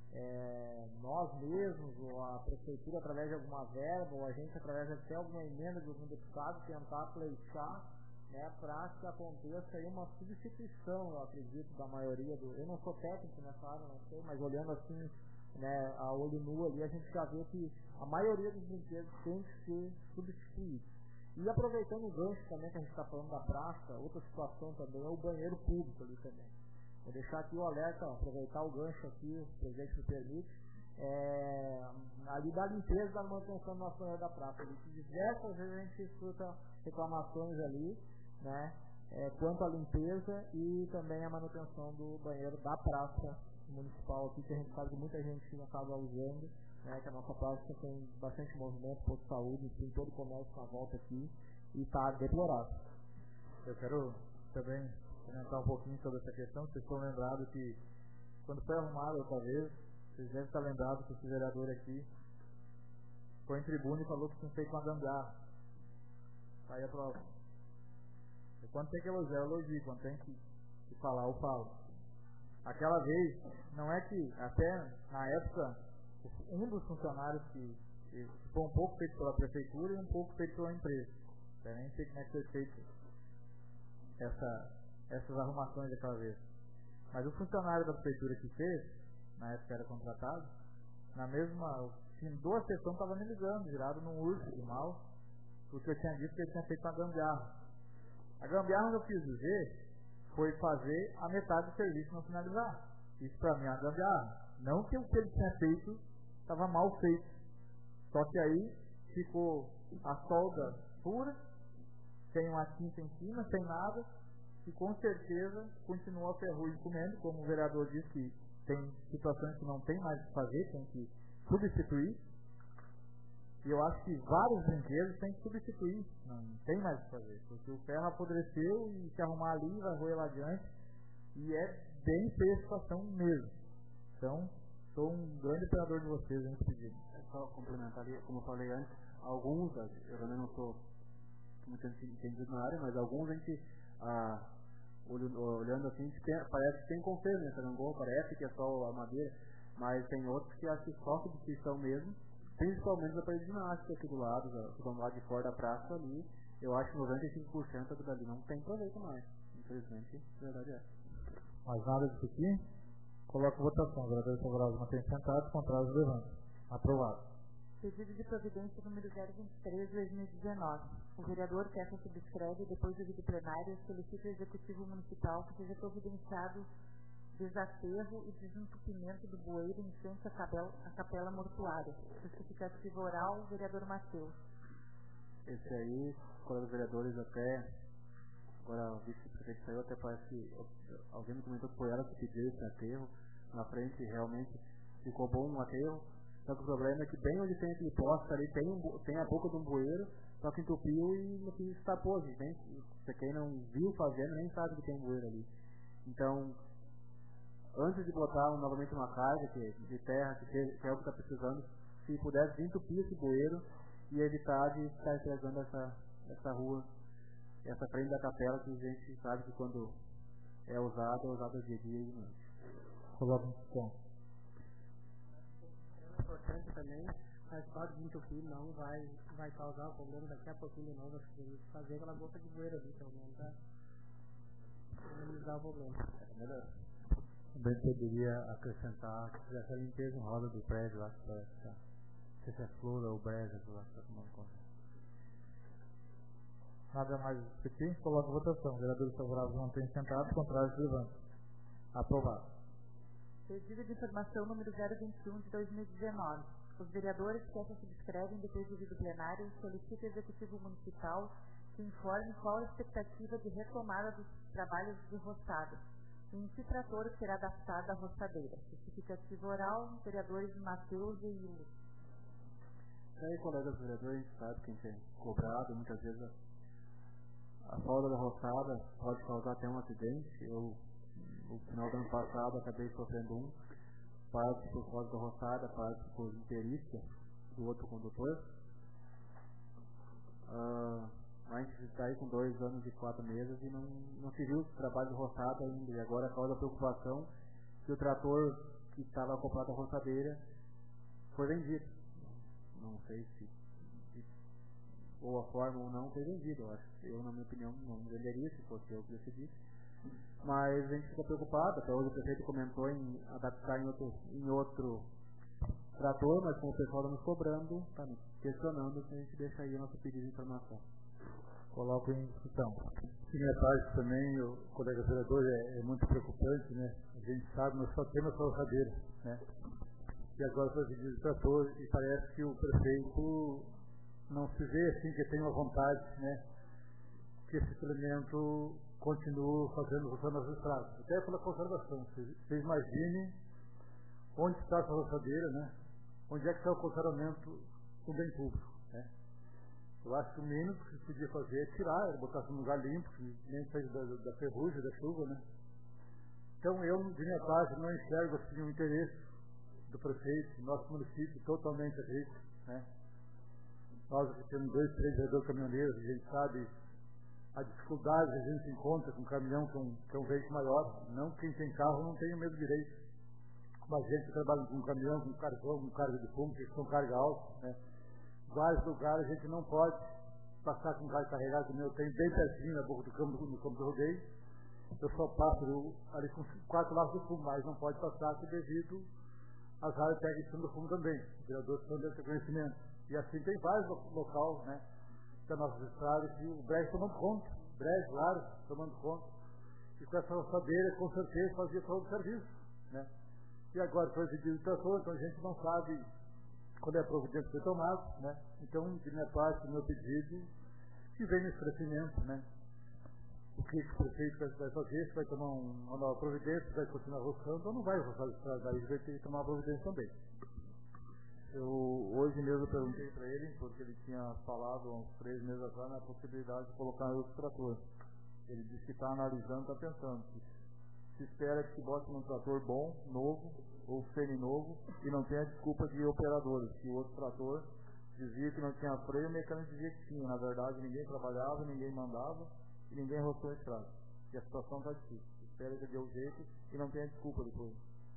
é, nós mesmos, ou a prefeitura através de alguma verba, ou a gente através de até alguma emenda de algum deputado, tentar pleitear, né, para que aconteça aí uma substituição, eu acredito, da maioria do... Eu não sou técnico nessa área, não sei, mas olhando assim, né, a olho nu ali, a gente já vê que a maioria dos brinquedos tem que ser substituídos. E aproveitando o gancho também que a gente está falando da praça, outra situação também é o banheiro público ali também. Vou deixar aqui o alerta, aproveitar o gancho aqui, o presidente me permite, é, ali da limpeza da manutenção do nosso banheiro da praça. Ali, diversas vezes a gente escuta reclamações ali, né, é, quanto à limpeza e também a manutenção do banheiro da praça municipal aqui, que a gente sabe que muita gente acaba usando, né, que a nossa praça tem bastante movimento, posto de saúde, tem todo o comércio na volta aqui e está deplorável. Eu quero também comentar um pouquinho sobre essa questão. Vocês estão lembrados que quando foi arrumado outra vez, vocês devem estar lembrados que esse vereador aqui foi em tribuna e falou que tinha feito uma gambiarra. Tá aí a prova. E quando tem que elogiar, eu elogio. Quando tem que, que falar, eu falo. Aquela vez, não é que até na época, um dos funcionários que, que foi um pouco feito pela prefeitura e um pouco feito pela empresa. Eu nem sei como é que foi feito essa, essas arrumações daquela vez. Mas o funcionário da prefeitura que fez, na época era contratado, na mesma, em duas sessões estava me ligando, virado num urso de mal, porque eu tinha dito que ele tinha feito uma gambiarra. A gambiarra que eu quis dizer foi fazer a metade do serviço não finalizar. Isso pra mim é uma gambiarra. Não que o que ele tinha feito estava mal feito. Só que aí ficou a solda pura, sem uma tinta em cima, sem nada, e com certeza continua a ferrugem comendo, como o vereador disse que tem situações que não tem mais o que fazer, tem que substituir. E eu acho que vários brinquedos tem que substituir, não tem mais o que fazer, porque o ferro apodreceu e se arrumar ali vai roer lá adiante, e é bem feia a situação mesmo. Então, sou um grande apoiador de vocês nesse pedido. É só complementar, como eu falei antes, alguns, eu também não estou muito entendido na área, mas alguns a gente, ah, olhando assim, tem, parece que tem conserto nessa Sarangol, parece que é só a madeira, mas tem outros que acho que só substituição mesmo, principalmente da parede ginástica aqui do lado, do lado de fora da praça ali, eu acho que noventa e cinco por cento dali não tem proveito mais, infelizmente, a verdade é. Mais nada disso aqui? Coloco votação. Vereadores favoráveis mantêm sentados, contrários levantam. Aprovado. Pedido de providência número zero vinte e três de dois mil e dezenove. O vereador que essa subscreve, depois do vídeo plenário, solicita ao Executivo Municipal que seja providenciado desaterro e desentupimento do bueiro em frente à capela, à capela mortuária. Justificativo oral, vereador Matheus. Esse aí, quando os vereadores até, agora o vice-prefeito saiu, até parece que alguém me comentou que foi ela que pediu esse aterro. Na frente realmente ficou bom um aterro. Só que o problema é que bem onde tem aquele poste ali, tem, um, tem a boca de um bueiro, só que entupiu e no fim destapou. Você quem não viu fazendo nem sabe que tem um bueiro ali. Então, antes de botar um, novamente uma carga que, de terra, que, que é o que está precisando, se pudesse desentupir esse bueiro e evitar de estar entregando essa, essa rua, essa frente da capela, que a gente sabe que quando é usada, é usada dia a dia e noite. Coloca um ponto. É importante também, mas só desentupir não vai, vai causar um problema daqui a pouquinho de novo, acho que fazer aquela gota de bueiro ali, pelo menos, tá? Minimizar o problema. É melhor. Também poderia acrescentar que fizesse a limpeza em roda do prédio lá, que parece que não sei se é flor ou breja que lá está tomando conta. Nada mais discutir? Coloca votação. Vereadores favoráveis mantêm sentados, contrários levantam. Aprovado. Pedido de informação número zero vinte e um de dois mil e dezenove. Os vereadores que essa subscrevem depois do vídeo plenário solicitam ao Executivo Municipal que informe qual a expectativa de retomada dos trabalhos de roçada e em que trator será adaptada a roçadeira. Justificativo oral, vereadores Matheus e Ilo. Aí, colegas vereadores, a gente sabe que a gente é cobrado, muitas vezes a, a falta da roçada pode causar até um acidente. Eu, no final do ano passado, acabei sofrendo um, parte por causa da roçada, parte por imperícia do outro condutor. Uh, a gente está aí com dois anos e quatro meses e não, não se viu o trabalho de roçada ainda. E agora causa a preocupação que o trator que estava comprado a roçadeira foi vendido. Não sei se, se ou a forma ou não foi vendido. Eu acho eu, na minha opinião, não venderia se fosse eu que decidisse. Mas a gente fica preocupado. Até hoje o prefeito comentou em adaptar em outro, em outro trator, mas com o pessoal nos cobrando, está nos questionando, se a gente deixa aí o nosso pedido de informação. Coloco em discussão. De minha parte também, o colega vereador, é, é muito preocupante, né? A gente sabe, nós só temos a roçadeira, né? E agora foi pedido de trator e parece que o prefeito não se vê assim, que tem uma vontade, né? Que esse elemento continue fazendo roçando as estradas. Até pela conservação. Você imagine onde está essa roçadeira, né? Onde é que está o conservamento do bem público, né? Eu acho que o mínimo que se podia fazer é tirar, é botar num lugar limpo, que nem fez da, da ferrugem, da chuva, né? Então eu, de minha parte, não enxergo assim o interesse do prefeito, do nosso município, totalmente a risco, né? Nós aqui temos dois, três vereadores caminhoneiros, a gente sabe a dificuldade que a gente encontra com um caminhão, que é um, que é um veículo maior. Não quem tem carro não tem o mesmo direito. Mas a gente trabalha com um caminhão, com carvão, com carga de fumo, que são carga alta, né? Vários lugares a gente não pode passar com carro carregado, como eu tenho bem pertinho na boca do campo, no campo do rodeio. Eu só passo ali com quatro lados de fumo, mas não pode passar devido às áreas pegam em cima do fumo também. Os vereadores estão desse conhecimento. E assim tem vários locais, né, da nossa estrada, que o brejo tomando conta, brejo, claro, tomando conta. E com essa roçadeira, com certeza, fazia todo o serviço, né? E agora foi pedido de trator, então a gente não sabe quando é a providência que foi tomada, né? Então, de minha parte, o meu pedido se vem nesse crescimento, né? O que o prefeito vai fazer, se vai tomar um, uma nova providência, se vai continuar rocando ou não vai roçar as estradas, aí vai ter que tomar uma providência também. Eu, hoje mesmo eu perguntei para ele, porque ele tinha falado há uns três meses atrás na possibilidade de colocar outro trator. Ele disse que está analisando, está pensando. Se espera que se bote num trator bom, novo, ou semi-novo, e não tenha desculpa de operadores, que o outro trator dizia que não tinha freio, o mecânico dizia que tinha. Na verdade, ninguém trabalhava, ninguém mandava, e ninguém roçou a estrada. E a situação está difícil. Espera que dê o jeito e não tenha desculpa depois.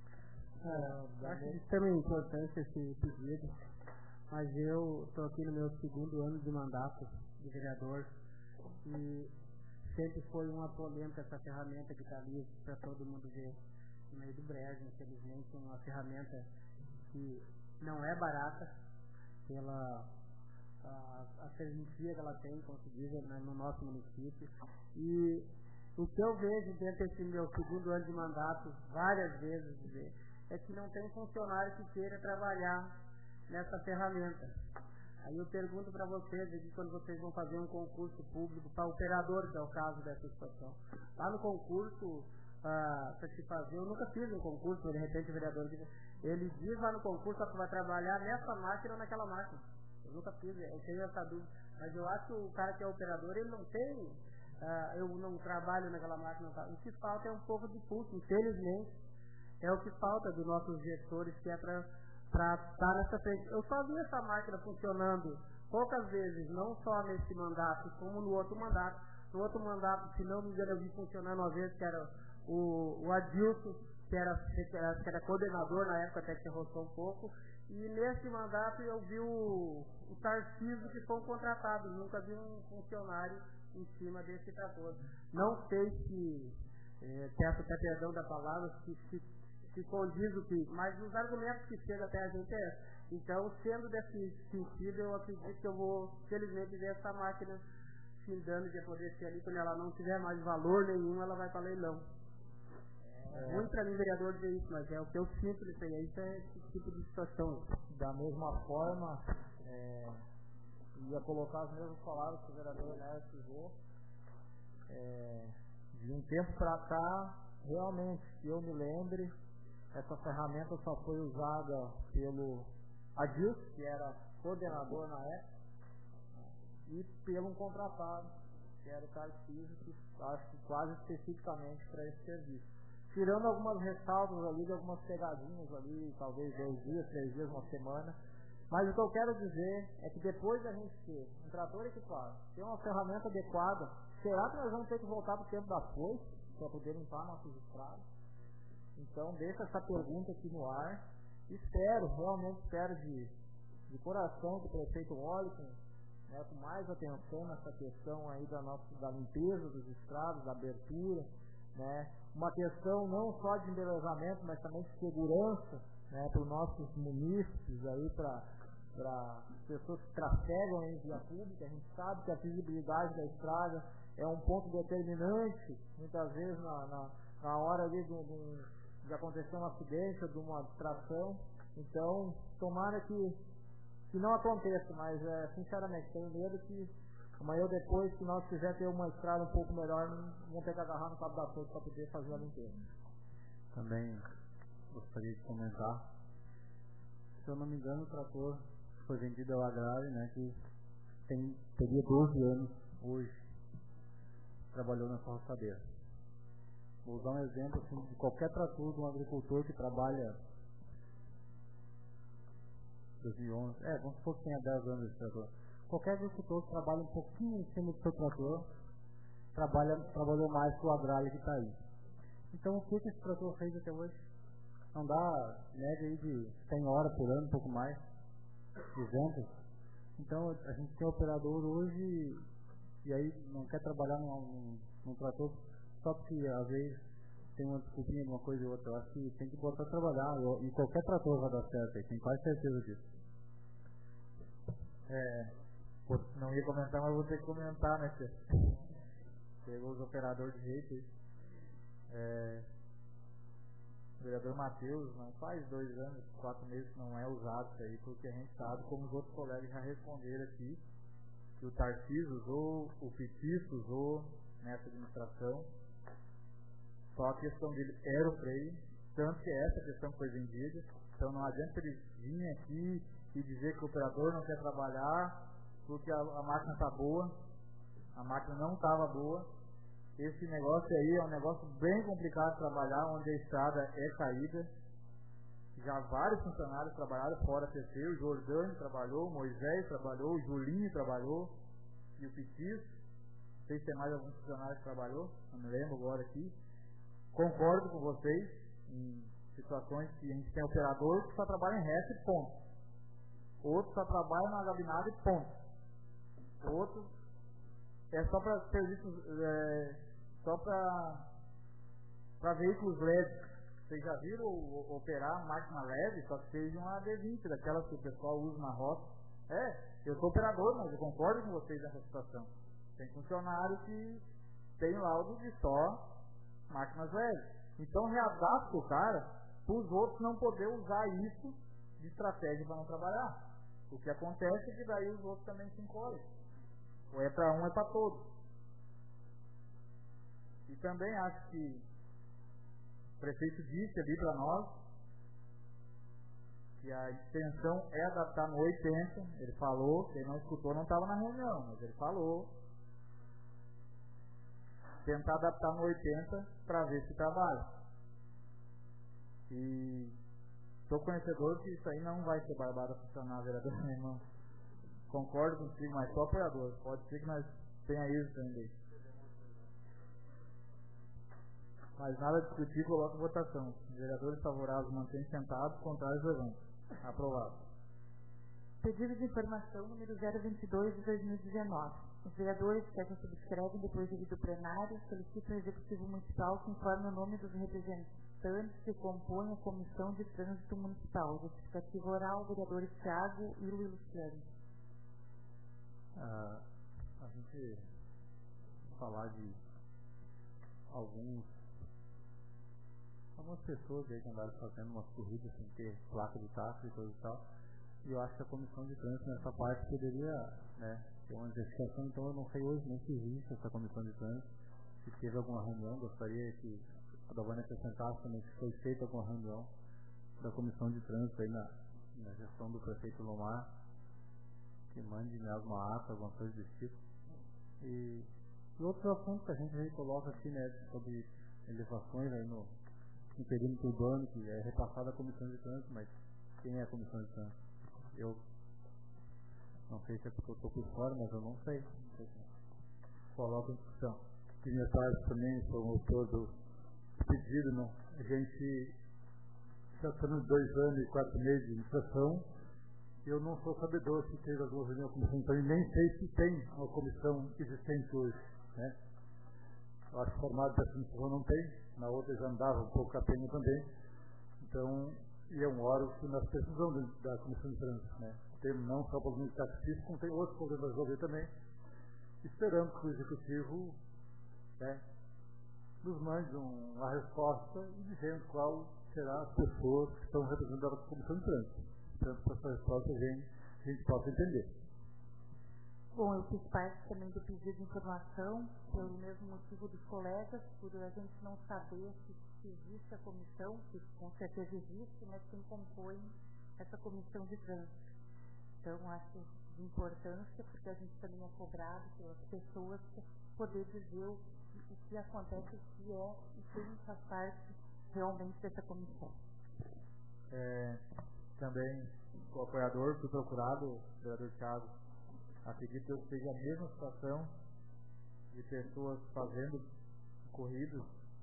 É, acho de extrema importância esse pedido, mas eu estou aqui no meu segundo ano de mandato de vereador e sempre foi uma polêmica essa ferramenta que está ali para todo mundo ver no meio do brejo. Infelizmente, uma ferramenta que não é barata pela a, a serventia que ela tem, como se diz, né, no nosso município. E o que eu vejo dentro desse meu segundo ano de mandato, várias vezes, dizer, é que não tem funcionário que queira trabalhar nessa ferramenta. Aí eu pergunto para vocês aqui, quando vocês vão fazer um concurso público para operador, que é o caso dessa situação. Lá no concurso, ah, para se fazer, eu nunca fiz um concurso, de repente o vereador diz, ele diz lá no concurso que vai trabalhar nessa máquina ou naquela máquina. Eu nunca fiz, eu tenho essa dúvida. Mas eu acho que o cara que é operador, ele não tem, ah, eu não trabalho naquela máquina. O que falta é um pouco de pulso, infelizmente. É o que falta dos nossos gestores, que é para estar nessa frente. Eu só vi essa máquina funcionando poucas vezes, não só nesse mandato, como no outro mandato. No outro mandato, se não me engano, eu vi funcionando uma vez, que era o, o Adilson, que era, que era coordenador na época, até que roçou um pouco. E nesse mandato eu vi o, o Tarcísio, que foi um contratado. Nunca vi um funcionário em cima desse trator. Não sei se, é, peço até perdão da palavra, se, se se condiz o que, mas os argumentos que chegam até a gente é. Então, sendo desse sentido, eu acredito que eu vou, felizmente, ver essa máquina findando de apodrecer ali, quando ela não tiver mais valor nenhum, ela vai para leilão. É ruim para mim, vereador, dizer isso, mas é o que eu sinto nisso aí, isso é esse tipo de situação. Da mesma forma, é, ia colocar as mesmas palavras que o vereador Nércio usou. É, de um tempo para cá, realmente, que eu me lembre, essa ferramenta só foi usada pelo Adilson, que era coordenador na época, e pelo um contratado, que era o Tarcísio, que acho que quase especificamente para esse serviço. Tirando algumas ressalvas ali, de algumas pegadinhas ali, talvez dois dias, três dias, uma semana. Mas o que eu quero dizer é que depois da gente ter um trator equipado, ter uma ferramenta adequada, será que nós vamos ter que voltar para o tempo da foice para poder limpar nossos estrados? Então, deixa essa pergunta aqui no ar. Espero, realmente espero de, de coração que o prefeito olhe com, né, com mais atenção nessa questão aí da, nossa, da limpeza dos estrados, da abertura, né, uma questão não só de embelezamento, mas também de segurança, né, para os nossos munícipes, aí, para as pessoas que trafegam em via pública. A gente sabe que a visibilidade da estrada é um ponto determinante, muitas vezes na, na, na hora ali de, de, de acontecer um acidente ou de uma distração. Então, tomara que, que não aconteça, mas é, sinceramente, tenho medo que amanhã ou depois, se nós quiser ter uma estrada um pouco melhor, não vamos ter que agarrar no cabo da foice para poder fazer a limpeza. Também gostaria de comentar, se eu não me engano, o trator foi vendido ao agrário, né, que tem, teria doze anos hoje, trabalhou nessa roçadeira. Vou usar um exemplo assim, de qualquer trator de um agricultor que trabalha dois mil e onze, é, vamos supor que tenha dez anos esse trator. Qualquer agricultor que trabalha um pouquinho em cima do seu trator, trabalha, trabalhou mais que o agrário que está aí. Então, o que, que esse trator fez até hoje? Não dá média aí de cem horas por ano, um pouco mais, duzentas. Então, a gente tem operador hoje e aí não quer trabalhar num, num, num trator só porque às vezes tem uma desculpinha de uma coisa ou outra. Eu acho que tem que botar a trabalhar e qualquer trator vai dar certo aí, tenho quase certeza disso. É, não ia comentar, mas vou ter que comentar, né, Cê? Pegou os operadores de jeito aí. É, o vereador Matheus, não faz dois anos, quatro meses que não é usado isso aí, porque a gente sabe, como os outros colegas já responderam aqui, que o Tarcísio usou, o Pitisco usou nessa administração. Só a questão dele era o freio, tanto que essa questão foi vendida. Então não adianta ele vir aqui e dizer que o operador não quer trabalhar porque a, a máquina está boa. A máquina não estava boa. Esse negócio aí é um negócio bem complicado de trabalhar, onde a estrada é caída. Já vários funcionários trabalharam fora a T C, o Jordânia trabalhou, o Moisés trabalhou, o Julinho trabalhou, e o Pitis, não sei se tem mais algum funcionário que trabalhou, não me lembro agora aqui. Concordo com vocês, em situações que a gente tem operador que só trabalha em resto e ponto. Outro só trabalha na gabinada e ponto. Outro é só para serviços, é, só para para veículos leves. Vocês já viram o, o, operar máquina leve, só que seja uma D vinte, daquelas que o pessoal usa na rota. É, eu sou operador, mas eu concordo com vocês nessa situação. Tem funcionário que tem laudo de só máquinas leves. Então readapta o cara para os outros não poder usar isso de estratégia para não trabalhar. O que acontece é que daí os outros também se encolhem. Ou é para um, é para todos. E também acho que o prefeito disse ali para nós que a intenção é adaptar no oitenta. Ele falou, quem não escutou não estava na reunião, mas ele falou. Tentar adaptar no oitenta para ver se trabalha. E sou conhecedor que isso aí não vai ser barbada funcionar, vereador, meu irmão. Concordo contigo, mas só operador. Pode ser que nós tenha isso também. Mas nada a discutir, coloca em votação. Vereadores favoráveis mantêm sentados, contrários levantam. Aprovado. Pedido de informação número zero vinte e dois de dois mil e dezenove. Os vereadores que assim subscrevem depois do plenário solicitam ao Executivo Municipal que informe o nome dos representantes que compõem a Comissão de Trânsito Municipal. Justificativa oral, vereadores Thiago e Luiz Luciano. Ah, a gente falar de alguns algumas pessoas aí que andaram fazendo umas corridas sem ter placa de táxi e coisa e tal, e eu acho que a comissão de trânsito nessa parte poderia, né, ter uma investigação. Então eu não sei hoje nem se existe essa comissão de trânsito, se teve alguma reunião. Gostaria que a Dalvânia acrescentasse também se foi feita alguma reunião da comissão de trânsito aí na, na gestão do prefeito Lomar, que mande né, alguma ata, alguma coisa desse tipo. E, e outro assunto que a gente aí coloca aqui, né, sobre elevações aí no, no perímetro urbano, que é repassada a comissão de trânsito, mas quem é a comissão de trânsito? Eu não sei se é porque eu estou por fora, mas eu não sei. Não sei se... Coloca em discussão. De minha parte também, sou o autor do pedido, né? A gente já estamos dois anos e quatro meses de administração. Eu não sou sabedor se teve alguma reunião com a comissão, então nem sei se tem uma comissão existente hoje, né? Eu acho que formado dessa comissão não tem, na outra já andava um pouco a pena também. Então, e é um órgão que nós precisamos da comissão de trânsito, né? Tem não só problemas de taxistas, como tem outros problemas a resolver também. Esperando que o executivo, né, nos mande um, uma resposta e dizendo qual será as pessoas que estão representando a comissão de trânsito. Tanto para essa resposta a gente, a gente possa entender. Bom, eu fiz parte também do pedido de informação, pelo mesmo motivo dos colegas, por a gente não saber se, se existe a comissão, que com certeza existe, mas quem compõe essa comissão de trânsito. Então, acho de importância, porque a gente também é cobrado pelas pessoas poder dizer o, o que acontece, o que é e quem faz parte realmente dessa comissão. É, também o apoiador foi procurado, o vereador Thiago, acredito eu que seja a mesma situação de pessoas fazendo corridas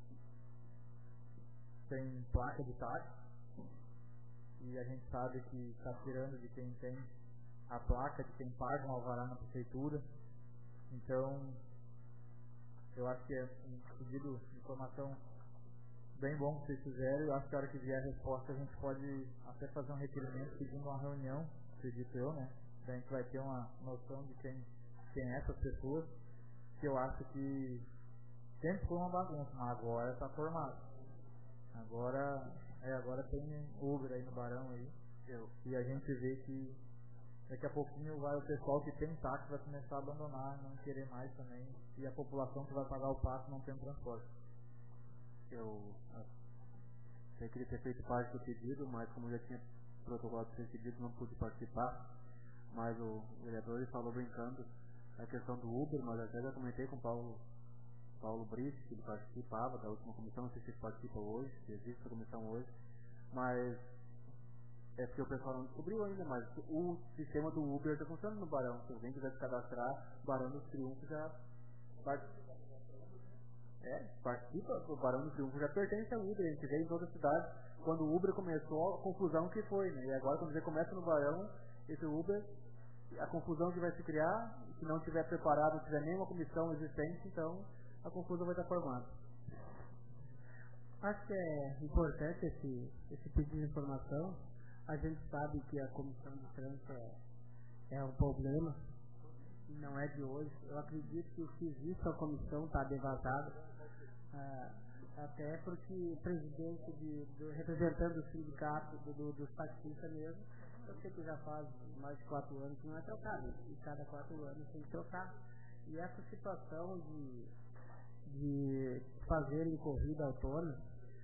sem placa de táxi, e a gente sabe que está tirando de quem tem a placa, de quem paga um alvará na prefeitura. Então eu acho que é um pedido de informação bem bom que vocês fizeram. Eu acho que a hora que vier a resposta a gente pode até fazer um requerimento pedindo uma reunião, acredito eu, né? A gente vai ter uma noção de quem, quem é essas pessoas, que eu acho que sempre foi uma bagunça, mas agora está formado. Agora, é, agora tem Uber aí no Barão aí, eu, e a gente vê que daqui a pouquinho vai o pessoal que tem táxi vai começar a abandonar, não querer mais também, e a população que vai pagar o passo não tem transporte. Eu sei que ele ter feito parte do pedido, mas como já tinha protocolo de ser pedido, não pude participar. Mas o vereador ele falou brincando a questão do Uber, mas até já comentei com o Paulo, Paulo Brice, que ele participava da última comissão, não sei se ele participa hoje, se existe essa comissão hoje, mas é porque o pessoal não descobriu ainda, mas o sistema do Uber está funcionando no Barão. Se alguém quiser se cadastrar, o Barão do Triunfo já participa. É, participa, o Barão do Triunfo já pertence ao Uber, a gente vê em toda a cidade, quando o Uber começou, a confusão que foi, né? E agora quando você começa no Barão, esse Uber, a confusão que vai se criar, se não tiver preparado, não tiver nenhuma comissão existente, então a confusão vai estar formada. Acho que é importante esse, esse pedido de informação. A gente sabe que a comissão de trânsito é, é um problema, não é de hoje. Eu acredito que se existe a comissão está devasada, ah, até porque o presidente de, do, representando o sindicato do, do, dos taxistas mesmo, eu sei que já faz mais de quatro anos que não é trocado, e cada quatro anos tem que trocar. E essa situação de, de fazerem corrida autônoma,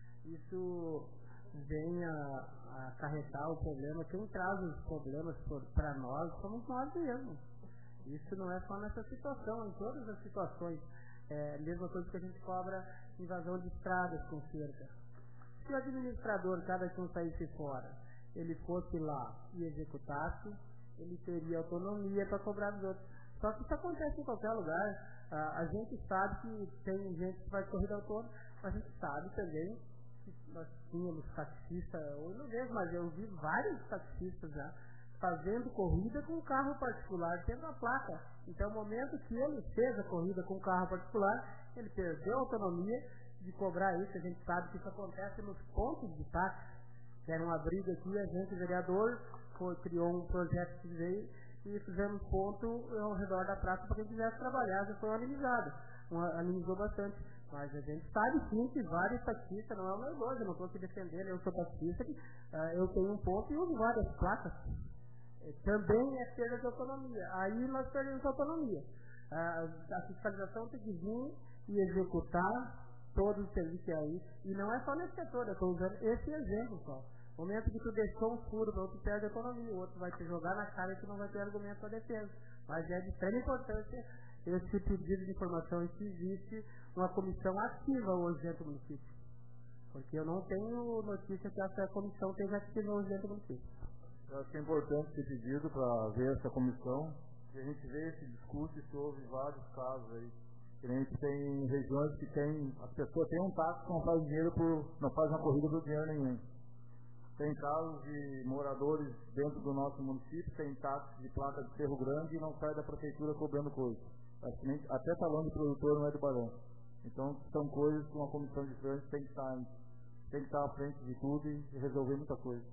isso vem a, a acarretar o problema. Quem traz os problemas para nós somos nós mesmos. Isso não é só nessa situação, em todas as situações. É a mesma coisa que a gente cobra invasão de estradas com cerca. Se o administrador, cada que um saísse fora, ele fosse lá e executasse, ele teria autonomia para cobrar dos outros. Só que isso acontece em qualquer lugar. A, a gente sabe que tem gente que faz corrida autônoma, mas a gente sabe também que nós tínhamos taxistas, eu não vejo, mas eu vi vários taxistas já fazendo corrida com carro particular, tendo a placa. Então, no momento que ele fez a corrida com carro particular, ele perdeu a autonomia de cobrar isso. A gente sabe que isso acontece nos pontos de táxi. Era uma briga aqui, a gente, vereador, foi, criou um projeto de lei e fizemos ponto ao redor da praça para quem quisesse trabalhar. Já foi amenizado, amenizou bastante. Mas a gente sabe sim que vários taxistas, não é uma coisa, eu não estou aqui defendendo, eu sou taxista, uh, eu tenho um ponto e uso várias placas. Também é perda de autonomia. Aí nós perdemos a autonomia. Uh, a fiscalização tem que vir e executar todos os serviços aí. E não é só nesse setor, eu estou usando esse exemplo só. No momento que tu deixou um furo para outro, perde a autonomia, o outro vai te jogar na cara e tu não vai ter argumento para defesa. Mas é de extrema importância esse pedido de informação e que existe uma comissão ativa hoje dentro do município. Porque eu não tenho notícia que essa comissão esteja ativa hoje dentro do município. Eu acho que é importante ter pedido para ver essa comissão, e a gente vê esse discurso e se ouve vários casos aí. Que a gente tem regiões que tem, as pessoas têm um táxi que não faz dinheiro por, não faz uma corrida por dinheiro nenhum. Tem casos de moradores dentro do nosso município, tem táxi de placa de Cerro Grande e não sai da prefeitura cobrando coisa. Até falando de produtor não é do Barão. Então são coisas que uma comissão de trânsito tem que estar, tem que estar à frente de tudo e resolver muita coisa.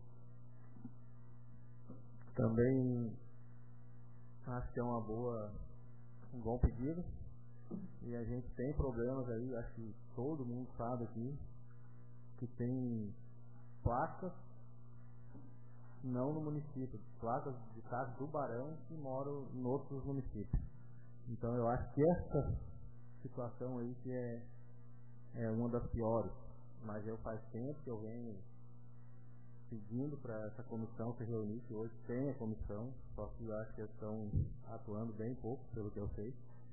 Também acho que é uma boa, um bom pedido. E a gente tem problemas aí, acho que todo mundo sabe aqui, que tem placas não no município, placas de casa do Barão que moram em outros municípios. Então eu acho que essa situação aí que é, é uma das piores. Mas eu faz tempo que eu venho pedindo para essa comissão se reunir, que hoje tem a comissão, só que eu acho que eles estão atuando bem pouco, pelo que eu sei.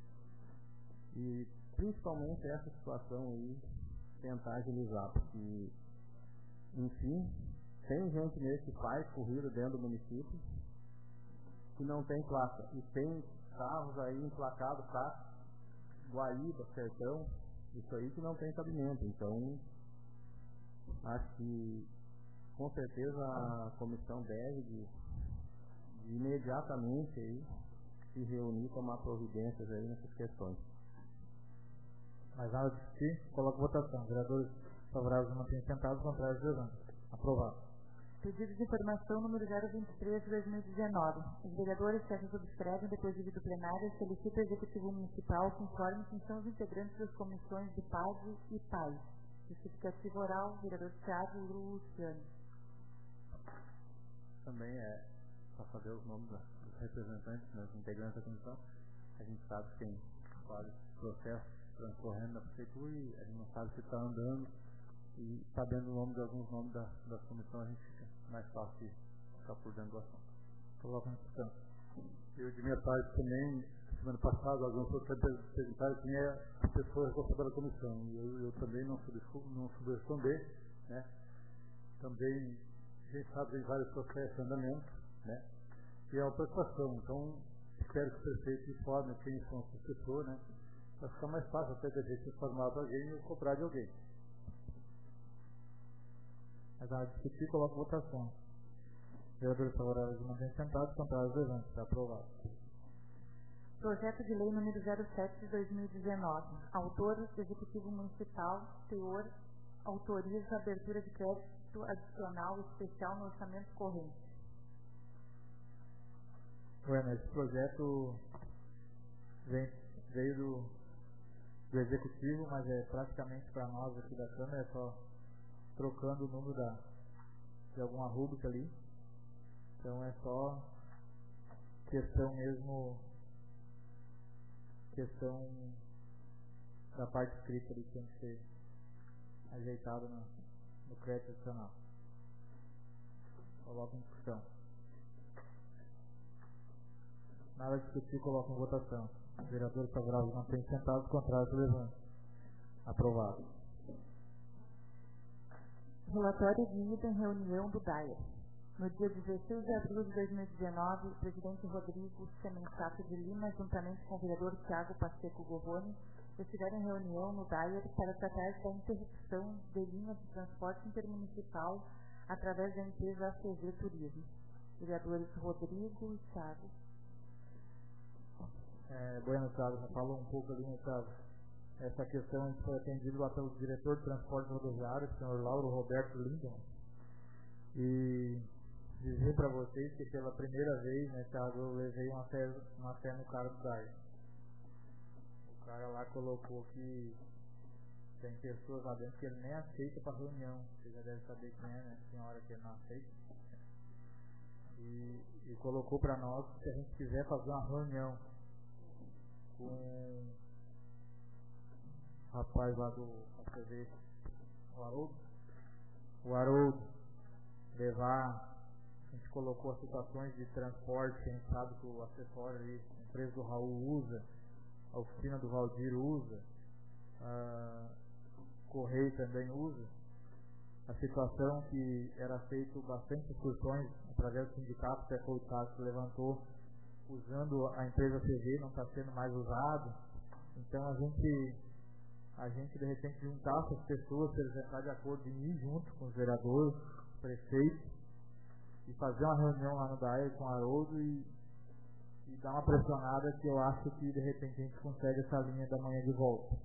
E principalmente essa situação aí tentar agilizar, porque enfim, tem gente mesmo que faz corrida dentro do município que não tem placa. E tem carros aí emplacados, tá? Guaíba, Sertão, isso aí que não tem cabimento. Então, acho que com certeza a comissão deve de, de imediatamente aí se reunir e tomar providências aí nessas questões. Mais nada de discutir? Coloco votação. Vereadores favoráveis mantêm sentados, contrários levando. Aprovado. Pedido de informação número zero vinte e três de dois mil e dezenove. Os vereadores que assim subscrevem depois de do plenário solicitam ao Executivo Municipal que informe quem são os integrantes das comissões de P A S e P A I. Justificativo oral, vereador Thiago Luciano. Também é para saber os nomes dos representantes, dos integrantes da comissão. A gente sabe que tem vários processos transcorrendo na prefeitura e a gente não sabe se está andando, e sabendo o nome de alguns nomes da, da comissão, a gente fica mais fácil de ficar por dentro do assunto. Coloca na questão. Eu, de minha parte, também, semana passada, alguns outros perguntaram quem é a pessoa responsável da comissão. E eu, eu também não soube, não soube responder, né? Também, a gente sabe que tem vários processos em andamento, né? E é uma preocupação. Então, espero que o prefeito informe quem são essas pessoas, né? Vai ficar mais fácil até de a gente informar de alguém ou cobrar de alguém. Mas a discutir, coloca votação. Vereadores favoráveis mantêm sentados, contrários levantes. Está aprovado. Projeto de Lei número zero sete de dois mil e dezenove. Autor, Executivo Municipal. Teor, autoriza a abertura de crédito adicional especial no orçamento corrente. Bueno, esse projeto vem, veio do, do Executivo, mas é praticamente para nós aqui da Câmara, é só trocando o número da, de alguma rúbrica ali. Então é só questão mesmo, questão da parte escrita ali que tem que ser ajeitado no, no crédito adicional. Coloca em discussão. Nada a discutir, coloca em votação. Vereadores favoráveis mantêm sentados, contrários levante. Aprovado. Relatório de ida em reunião do D A I A. No dia dezesseis de abril de dois mil e dezenove, o presidente Rodrigo Semensato de Lima, juntamente com o vereador Tiago Pacheco Govoni, estiveram em reunião no D A I A para tratar da interrupção de linha de transporte intermunicipal através da empresa A C V Turismo. Vereadores Rodrigo e Tiago. É, bueno, Thiago, já falou um pouco ali, né, Thiago? Essa questão foi atendida lá pelo diretor de transporte rodoviário, o senhor Lauro Roberto Lindemann. E dizer para vocês que pela primeira vez, né, Thiago, eu levei uma fé, uma fé no cara do D A I A. O cara lá colocou que tem pessoas lá dentro que ele nem aceita para reunião. Você já deve saber quem é, né, senhora, que ele não aceita. E, e colocou para nós que se a gente quiser fazer uma reunião com o rapaz lá do A C V, o Haroldo, o Haroldo levar, a gente colocou as situações de transporte, a gente sabe que o acessório ali, a empresa do Raul usa, a oficina do Valdir usa, a Correio também usa, a situação que era feito bastante excursões através do sindicato, que foi o caso que levantou, usando a empresa C V, não está sendo mais usado. Então a gente a gente de repente juntasse as pessoas, se eles entrarem de acordo em ir junto com os vereadores, os prefeitos, e fazer uma reunião lá no D A I A com o Haroldo e, e dar uma pressionada, que eu acho que de repente a gente consegue essa linha da manhã de volta.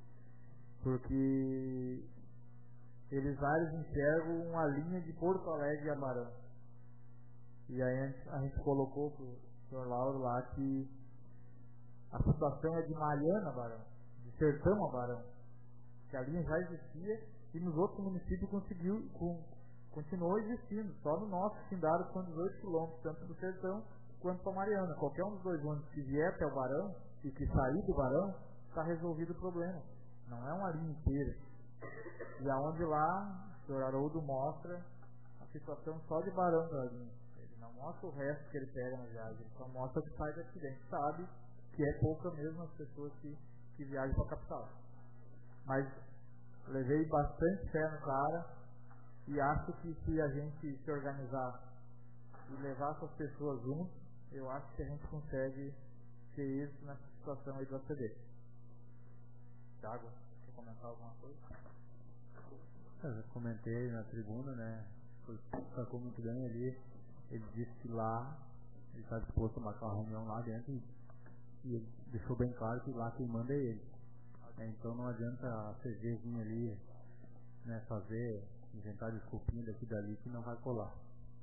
Porque eles vários enxergam uma linha de Porto Alegre e Amarão. E aí a gente, a gente colocou pro senhor Lauro lá que a situação é de Mariana, Barão, de Sertão a Barão, que a linha já existia e nos outros municípios conseguiu, com, continuou existindo. Só no nosso Sindaro são dezoito quilômetros, tanto do Sertão quanto para Mariana. Qualquer um dos dois ônibus que vier até o Barão e que sair do Barão, está resolvido o problema. Não é uma linha inteira. E aonde lá o senhor Haroldo mostra a situação só de Barão da linha. Não mostra o resto que ele pega na viagem, ele só mostra o que faz acidente. Sabe que é pouca mesmo as pessoas que, que viajam para a capital. Mas levei bastante fé no cara e acho que se a gente se organizar e levar essas pessoas juntos, eu acho que a gente consegue ter isso nessa situação aí do A C D. Thiago, quer comentar alguma coisa? Eu já comentei na tribuna, né? Foi, sacou muito bem ali. Ele disse que lá ele está disposto a marcar uma reunião lá dentro e, e ele deixou bem claro que lá quem manda é ele. É, então não adianta a C G vir ali, né, fazer, inventar desculpinha daqui e dali que não vai colar.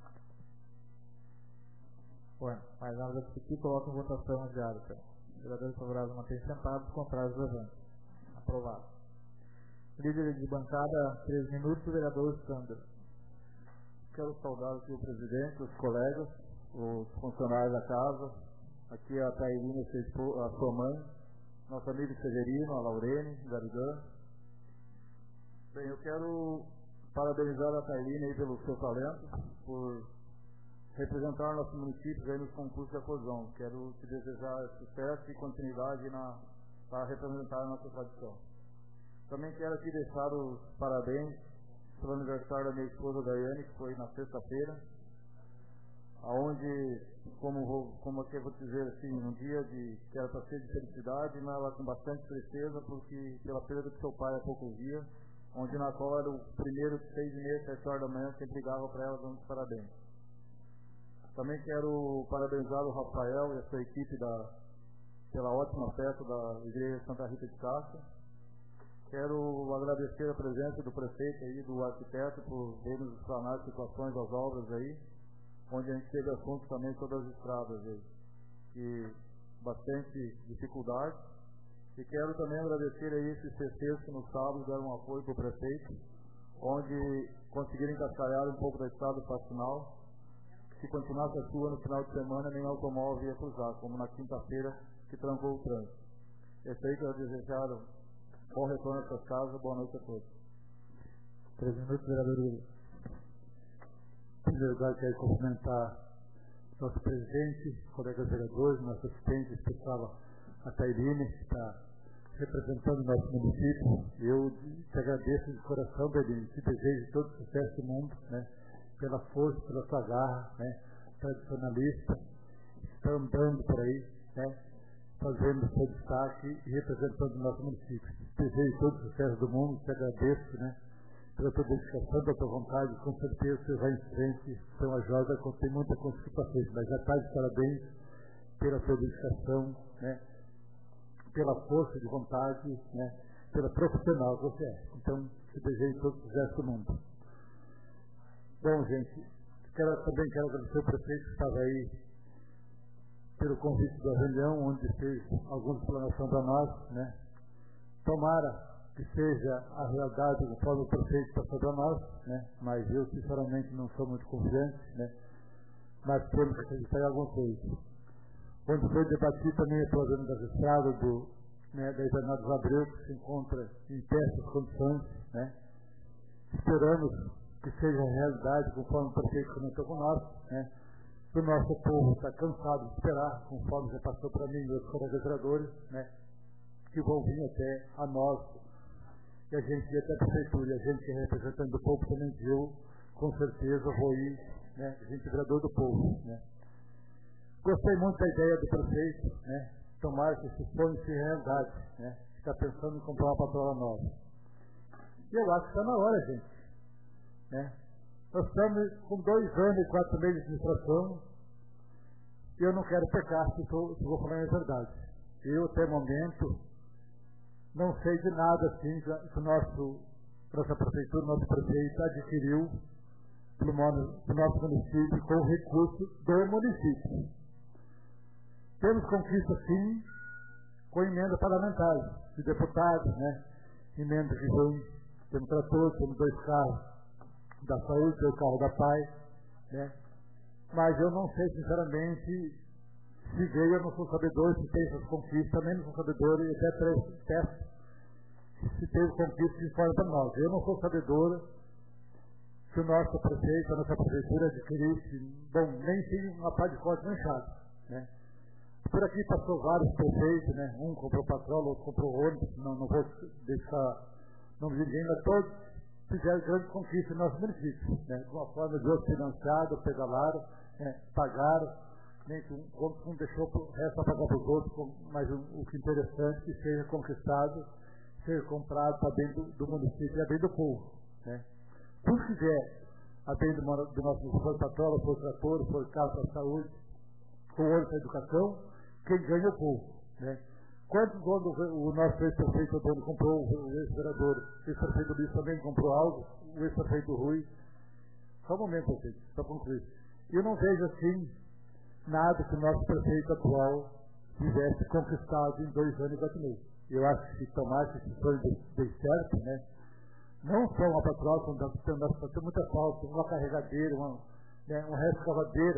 Bueno, mais nada a discutir, coloca em votação de árbitra. Vereadores favoráveis mantêm sentados, contrários levantes. Aprovado. Líder de bancada, três minutos, vereador Sandro. Quero saudar aqui o presidente, os colegas, os funcionários da casa, aqui a Tairina, a sua mãe, nosso amigo Severino, a Laurene, Garigã. Bem, eu quero parabenizar a Tairina aí pelo seu talento, por representar nosso município aí nos concursos da COSAN. Quero te desejar sucesso e continuidade na, para representar a nossa tradição. Também quero aqui deixar os parabéns pelo aniversário da minha esposa Daiane, que foi na sexta-feira, aonde, como vou, como aqui eu vou dizer assim, um dia de que era para ser de felicidade, mas ela com bastante tristeza, porque pela perda do seu pai há poucos dias, onde na qual era o primeiro de seis e meia, sete horas da manhã, sempre ligava para ela dando os parabéns. Também quero parabenizar o Rafael e a sua equipe da, pela ótima festa da Igreja Santa Rita de Cássia. Quero agradecer a presença do prefeito e do arquiteto por ver nos explanar as situações das obras aí, onde a gente teve assuntos também sobre as estradas aí, e bastante dificuldade. E quero também agradecer aí esses C Cs que no sábado deram um apoio para o prefeito, onde conseguiram encascalhar um pouco da estrada para o final. Se continuasse a chuva no final de semana, nem automóvel ia cruzar, como na quinta-feira que trancou o trânsito. Esse aí que eu desejaram bom retorno às suas casas, boa noite a todos. Três minutos, vereador William. Em primeiro lugar, quero cumprimentar nosso presidente, colegas vereadores, nosso assistente especial, a Tairine, que está representando o nosso município. Eu te agradeço de coração, Tairine, te desejo todo o sucesso do mundo, né, pela força, pela sua garra, né, tradicionalista, está andando por aí, né, fazendo o seu destaque e representando o nosso município. Desejo todo o sucesso do mundo, te agradeço, né, pela tua dedicação, pela tua vontade. Com certeza você vai em frente, você é uma jovem, tem muita coisa para frente, mas já está de parabéns pela tua dedicação, né, pela força de vontade, né, pela profissional que você é. Então, te desejo todo o sucesso do mundo. Bom, gente, quero, também quero agradecer o prefeito que estava aí pelo convite da reunião, onde fez alguma explanação para nós, né. Tomara que seja a realidade conforme o prefeito passou para nós, né, mas eu sinceramente não sou muito confiante, né, mas temos que acreditar em alguma coisa. Onde foi debatido também o problema das estradas do, né, da Jornada dos Abreu, que se encontra em péssimas condições, né. Esperamos que seja a realidade conforme o prefeito comentou com nós, né. O nosso povo está cansado de esperar, conforme já passou para mim e meus colegas vereadores, né, que vão vir até a nós, e a gente ia até a prefeitura, e a gente que é representante do povo também eu, com certeza, vou ir, né, a gente é vereador do povo, né. Gostei muito da ideia do prefeito, né, tomara que esse sonho seja realidade, né, está pensando em comprar uma patroa nova. E eu acho que está na hora, gente, né. Nós estamos com dois anos e quatro meses de administração, e eu não quero pecar se, tô, se vou falar a verdade. Eu, até o momento, não sei de nada assim que o nosso, nossa prefeitura, nosso prefeito adquiriu para o nosso município com o recurso do município. Temos conquista sim com emenda parlamentar de deputados, né? Emenda que vem, temos trator, temos dois carros da saúde, tem o carro da paz, né? Mas eu não sei sinceramente se veio, eu não sou sabedor, se tem essas conquistas, também não sou sabedor, e até peço se teve conquistas que informem para nós. Eu não sou sabedor se o nosso prefeito, a nossa prefeitura adquirisse, bom, nem tem uma pá de corte manchado, né? Por aqui passou vários prefeitos, né? Um comprou patrol, outro comprou ônibus, não, não vou deixar, não me ninguém, mas todos fizeram grandes conquistas no nosso município, né? De uma forma de outro financiado, pedalaram, né? Pagaram, nem que um, um deixou o resto para pagar para os outros, mas o, o que é interessante é que seja conquistado, seja comprado para bem do, do município e a bem do povo, né? Tudo que vier a bem do, do nosso município, for patrola, for trator, for carro para a saúde, for olho para a educação, quem ganha é o povo, né? Quantos quando o nosso ex-prefeito Antônio comprou, o ex-vereador, o ex-prefeito Luiz também comprou algo, o ex-prefeito Rui. Só um momento, prefeito, para concluir. Eu não vejo assim nada que o nosso prefeito atual tivesse conquistado em dois anos e quatro meses. Eu acho que se tomasse esse sonho de certo, né? Não só uma patroa, nós temos muita falta, uma carregadeira, uma, né, uma rescavadeira,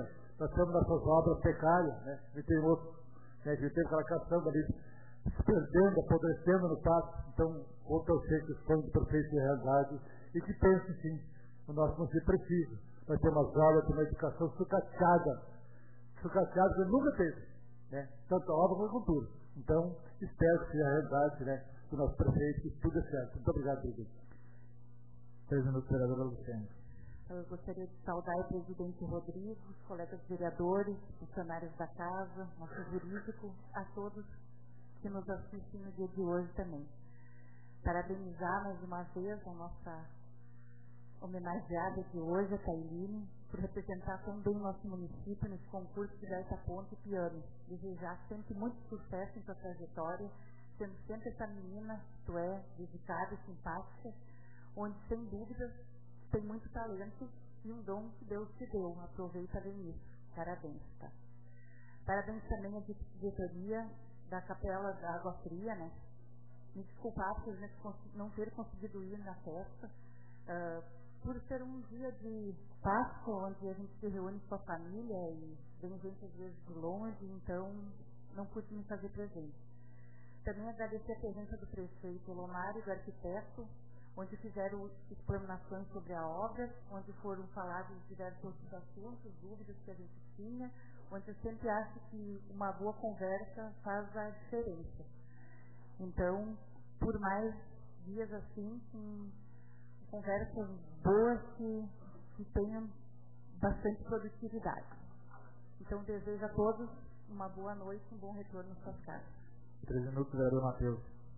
nós temos nossas obras precárias, né? E tem outro, né? Que teve aquela questão ali se perdendo, apodrecendo no passo. Então, vou torcer que os sonhos do prefeito de realidade e que pense, sim, o nosso município precisa. Nós temos aulas de uma educação sucateada, sucateada que nunca teve, né? Tanto a obra como a cultura. Então, espero que seja a realidade, né, do nosso prefeito, que tudo é certo. Muito obrigado, presidente. Três minutos, vereadora Luciana. Eu gostaria de saudar o presidente Rodrigo, os colegas vereadores, funcionários da casa, nosso jurídico, a todos que nos assistem no dia de hoje também. Parabenizar mais uma vez a nossa homenageada de hoje, a Tailine, por representar tão bem o nosso município nesse concurso de gaita ponto e piano. Desejar sempre muito sucesso em sua trajetória, sendo sempre essa menina, tu é, dedicada e simpática, onde, sem dúvida, tem muito talento e um dom que Deus te deu. Aproveita bem isso. Parabéns, tá? Parabéns também à diretoria da Capela da Água Fria, né? Me desculpar por não ter conseguido ir na festa, uh, por ser um dia de Páscoa, onde a gente se reúne com a família e vem gente às vezes de longe, então não pude me fazer presente. Também agradecer a presença do prefeito Lomar e do arquiteto, onde fizeram explanações sobre a obra, onde foram falados diversos outros assuntos, dúvidas que a gente tinha, onde eu sempre acho que uma boa conversa faz a diferença. Então, por mais dias assim, com conversas boas que, que tenham bastante produtividade. Então, desejo a todos uma boa noite e um bom retorno às suas casas. Três minutos, vereador Matheus.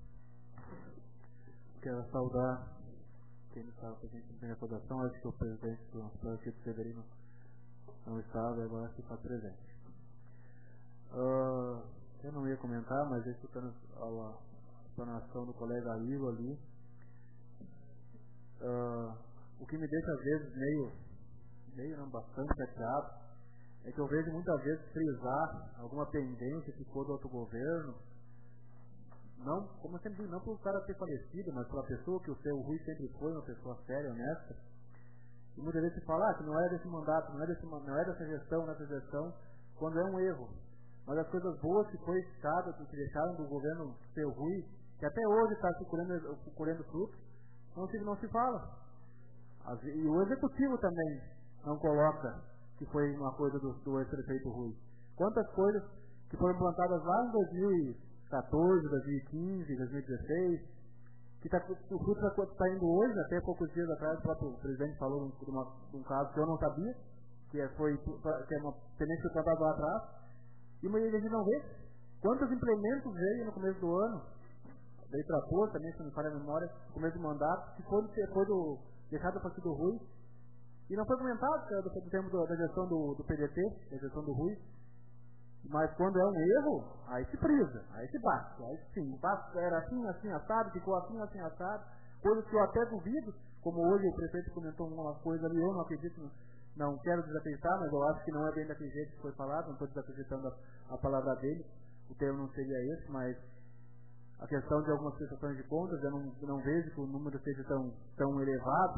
Quero saudar quem não estava presente na primeira saudação. Acho que o presidente do nosso partido, Severino, não estava e agora está presente. Uh, eu não ia comentar, mas escutando a explanação do colega Ivo ali, uh, o que me deixa às vezes meio, meio não, bastante chateado, é que eu vejo muitas vezes frisar alguma pendência que for do autogoverno. Não, como eu sempre digo, não por o cara ter falecido, mas pela pessoa que o seu Rui sempre foi, uma pessoa séria, honesta. E muitas vezes se fala ah, que não é desse mandato, não é, desse, não é dessa gestão, nessa gestão, quando é um erro. Mas as coisas boas que foi citado, que deixaram do governo seu Rui, que até hoje está colhendo, colhendo frutos, não se, não se fala. As, e o executivo também não coloca que foi uma coisa do, do ex-prefeito Rui. Quantas coisas que foram implantadas lá em dois mil e quatorze, dois mil e quinze, dois mil e dezesseis, que tá, o fruto está indo hoje, até poucos dias atrás, o próprio presidente falou de, uma, de um caso que eu não sabia, que, foi, que é uma semente que foi plantada lá atrás, e uma gente não vê. Quantos implementos veio no começo do ano, veio trator também, se não me falha a memória, no começo do mandato, que foi, foi do, deixado a partir do Rui, e não foi comentado, que é do, do tempo do, da gestão do, do P D T, da gestão do Rui. Mas quando é um erro, aí se frisa, aí se bate, aí sim, era assim, assim, assado, ficou assim, assim, assado, coisas que eu até duvido, como hoje o prefeito comentou uma coisa ali, eu não acredito, não, não quero desacreditar, mas eu acho que não é bem daquele jeito que foi falado, não estou desacreditando a, a palavra dele, o termo não seria esse, mas a questão de algumas prestações de contas, eu não, não vejo que o número seja tão, tão elevado,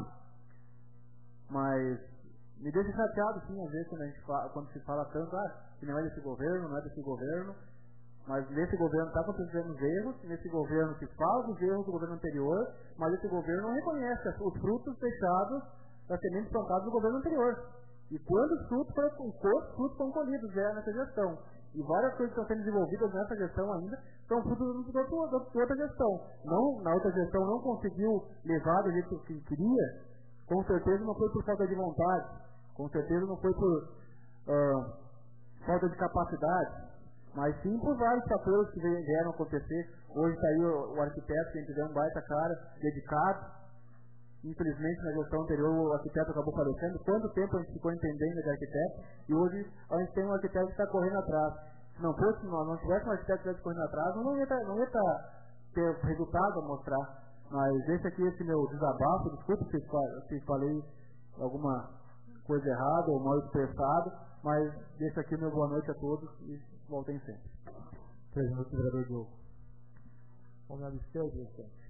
mas me deixa chateado, sim, às vezes, quando, a gente fala, quando se fala tanto, ah, que não é desse governo, não é desse governo, mas nesse governo está acontecendo os erros, nesse governo se fala dos erros do governo anterior, mas esse governo não reconhece os frutos deixados das sementes plantadas do governo anterior. E quando os frutos foram, os frutos foram colhidos já nessa gestão, e várias coisas que estão sendo desenvolvidas nessa gestão ainda, são frutos da outra gestão. Não, na outra gestão não conseguiu levar do jeito que queria, com certeza não foi por falta de vontade, com certeza não foi por uh, falta de capacidade, mas sim por vários fatores que vieram acontecer. Hoje está aí o, o arquiteto, que a gente deu um baita cara, dedicado. Infelizmente, na gestão anterior, o arquiteto acabou falecendo. Quanto tempo a gente ficou entendendo de arquiteto? E hoje a gente tem um arquiteto que está correndo atrás. Se não fosse, se nós não tivéssemos um arquiteto que estivesse correndo atrás, não ia, tá, não ia tá, ter resultado a mostrar. Mas esse aqui, esse meu desabafo, desculpa se, se falei alguma coisa errada ou mal expressado, mas deixo aqui meu boa noite a todos e voltem sempre. Três minutos, vereador Diogo. Vamos lá, seu presidente.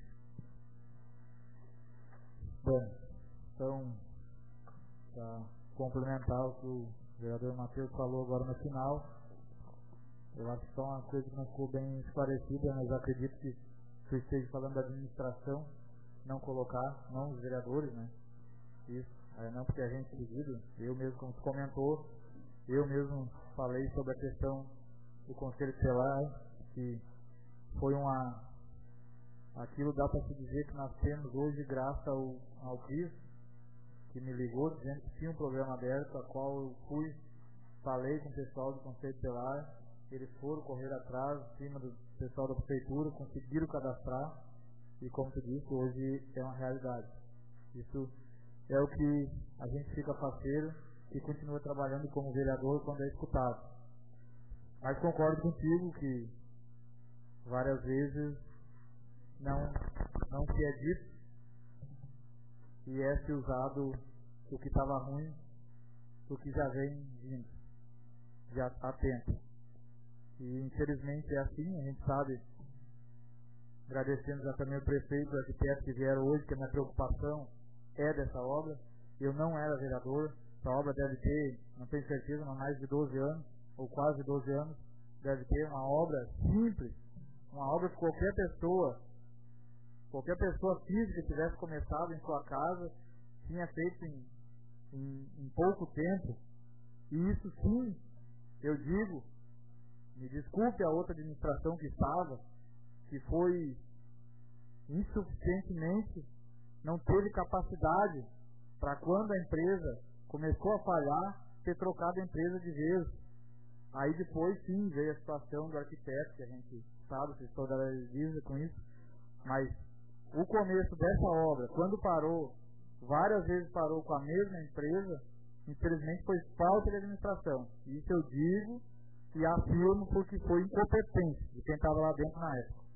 Bom, então, para complementar o que o o vereador Matheus falou agora no final. Eu acho que só uma coisa que não ficou bem esclarecida, mas acredito que se eu esteja falando da administração, não colocar, não os vereadores, né? Isso, é, não porque a gente pedido, eu mesmo, como se comentou, eu mesmo falei sobre a questão do Conselho Tutelar, que foi uma... Aquilo dá para se dizer que nós temos hoje, graças ao, ao Cris, que me ligou dizendo que tinha um programa aberto, a qual eu fui, falei com o pessoal do Conselho Tutelar, eles foram correr atrás, em cima do pessoal da prefeitura, conseguiram cadastrar, e como tu disse, hoje é uma realidade. Isso é o que a gente fica parceiro e continua trabalhando como vereador quando é escutado. Mas concordo contigo que várias vezes não, não se é dito e é se usado o que estava ruim, o que já vem vindo, já há tempo. E infelizmente é assim, a gente sabe. Agradecemos já também o prefeito, o arquiteto que vieram hoje, que a minha preocupação é dessa obra. Eu não era vereador, essa obra deve ter, não tenho certeza, mas mais de doze anos, ou quase doze anos, deve ter uma obra simples, uma obra que qualquer pessoa, qualquer pessoa física que tivesse começado em sua casa, tinha feito em, em, em pouco tempo. E isso sim, eu digo, me desculpe a outra administração que estava, que foi insuficientemente, não teve capacidade para quando a empresa começou a falhar, ter trocado a empresa de vez. Aí depois sim veio a situação do arquiteto, que a gente sabe, se solidariza com isso, mas o começo dessa obra, quando parou, várias vezes parou com a mesma empresa, infelizmente foi falta de administração. Isso eu digo e afirmo porque foi incompetente de quem estava lá dentro na época.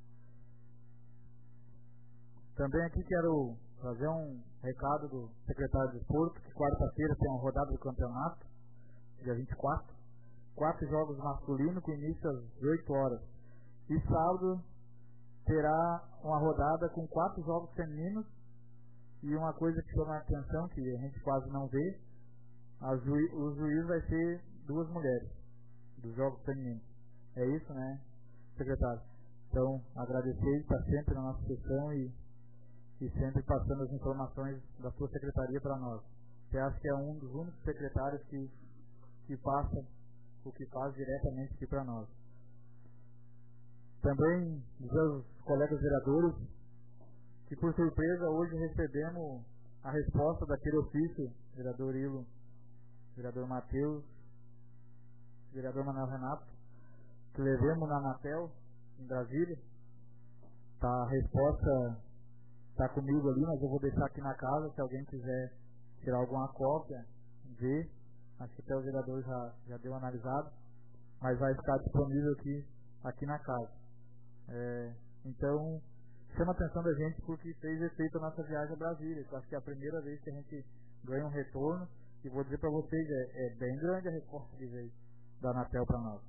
Também aqui quero fazer um recado do secretário de Esporte, que quarta-feira tem uma rodada do campeonato, dia vinte e quatro, quatro jogos masculinos com início às oito horas. E sábado terá uma rodada com quatro jogos femininos e uma coisa que chama a atenção, que a gente quase não vê, a juiz, o juiz vai ser duas mulheres dos jogos femininos. É isso, né, secretário? Então, agradecer, está sempre na nossa sessão e, e sempre passando as informações da sua secretaria para nós. Você acha que é um dos únicos secretários que, que passa o que faz diretamente aqui para nós. Também dizer aos colegas vereadores que, por surpresa, hoje recebemos a resposta daquele ofício, vereador Ilo, vereador Matheus, vereador Manuel Renato, que levemos na Anatel, em Brasília. Tá, a resposta está comigo ali, mas eu vou deixar aqui na casa, se alguém quiser tirar alguma cópia, ver. Acho que até o vereador já, já deu analisado, mas vai ficar disponível aqui, aqui na casa. É, então, chama a atenção da gente porque fez efeito a nossa viagem a Brasília. Eu acho que é a primeira vez que a gente ganha um retorno. E vou dizer para vocês, é, é bem grande a resposta que veio da Anatel para nós.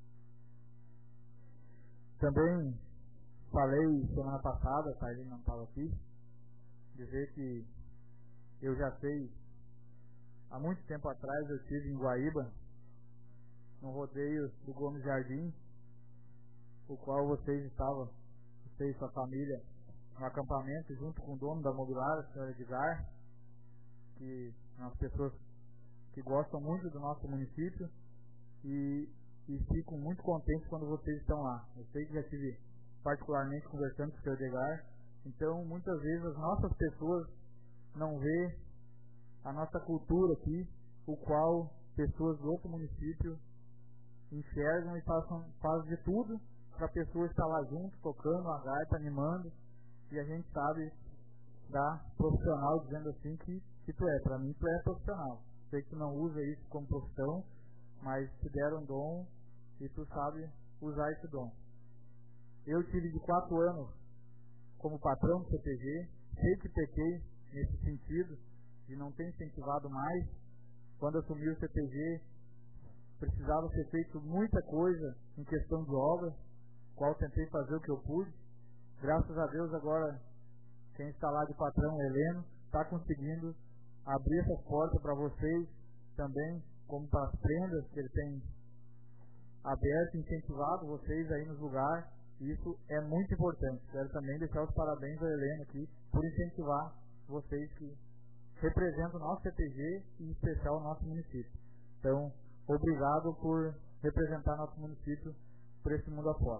Também falei semana passada, a Thaís não estava aqui, dizer que eu já sei, há muito tempo atrás eu estive em Guaíba, no rodeio do Gomes Jardim, o qual vocês estavam, você e sua família, no acampamento, junto com o dono da Mobilar, o senhor Edgar, que são as pessoas que gostam muito do nosso município e, e ficam muito contentes quando vocês estão lá. Eu sei que já estive particularmente conversando com o senhor Edgar, então muitas vezes as nossas pessoas não vê a nossa cultura aqui, o qual pessoas do outro município enxergam e façam, fazem de tudo para a pessoa estar lá junto, tocando a gaita, animando, e a gente sabe da profissional dizendo assim que, que tu é, para mim tu é profissional. Sei que tu não usa isso como profissão, mas te deram um dom e tu sabe usar esse dom. Eu tive de quatro anos como patrão do C T G, sei que pequei nesse sentido de não ter incentivado mais. Quando assumi o C T G, precisava ser feito muita coisa em questão de obra, qual tentei fazer o que eu pude. Graças a Deus agora quem está lá de patrão, Heleno, está conseguindo abrir essas portas para vocês também como para as prendas, que ele tem aberto, incentivado vocês aí nos lugares. Isso é muito importante. Quero também deixar os parabéns à Helena aqui por incentivar vocês que representam o nosso C T G e em especial o nosso município. Então, obrigado por representar nosso município por esse mundo afora.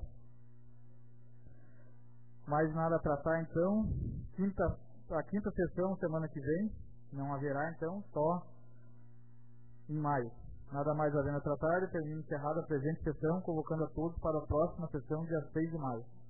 Mais nada a tratar então. Quinta, a quinta sessão semana que vem, não haverá então, só em maio. Nada mais havendo a tratar, termino encerrada a presente sessão, convocando a todos para a próxima sessão, dia seis de maio.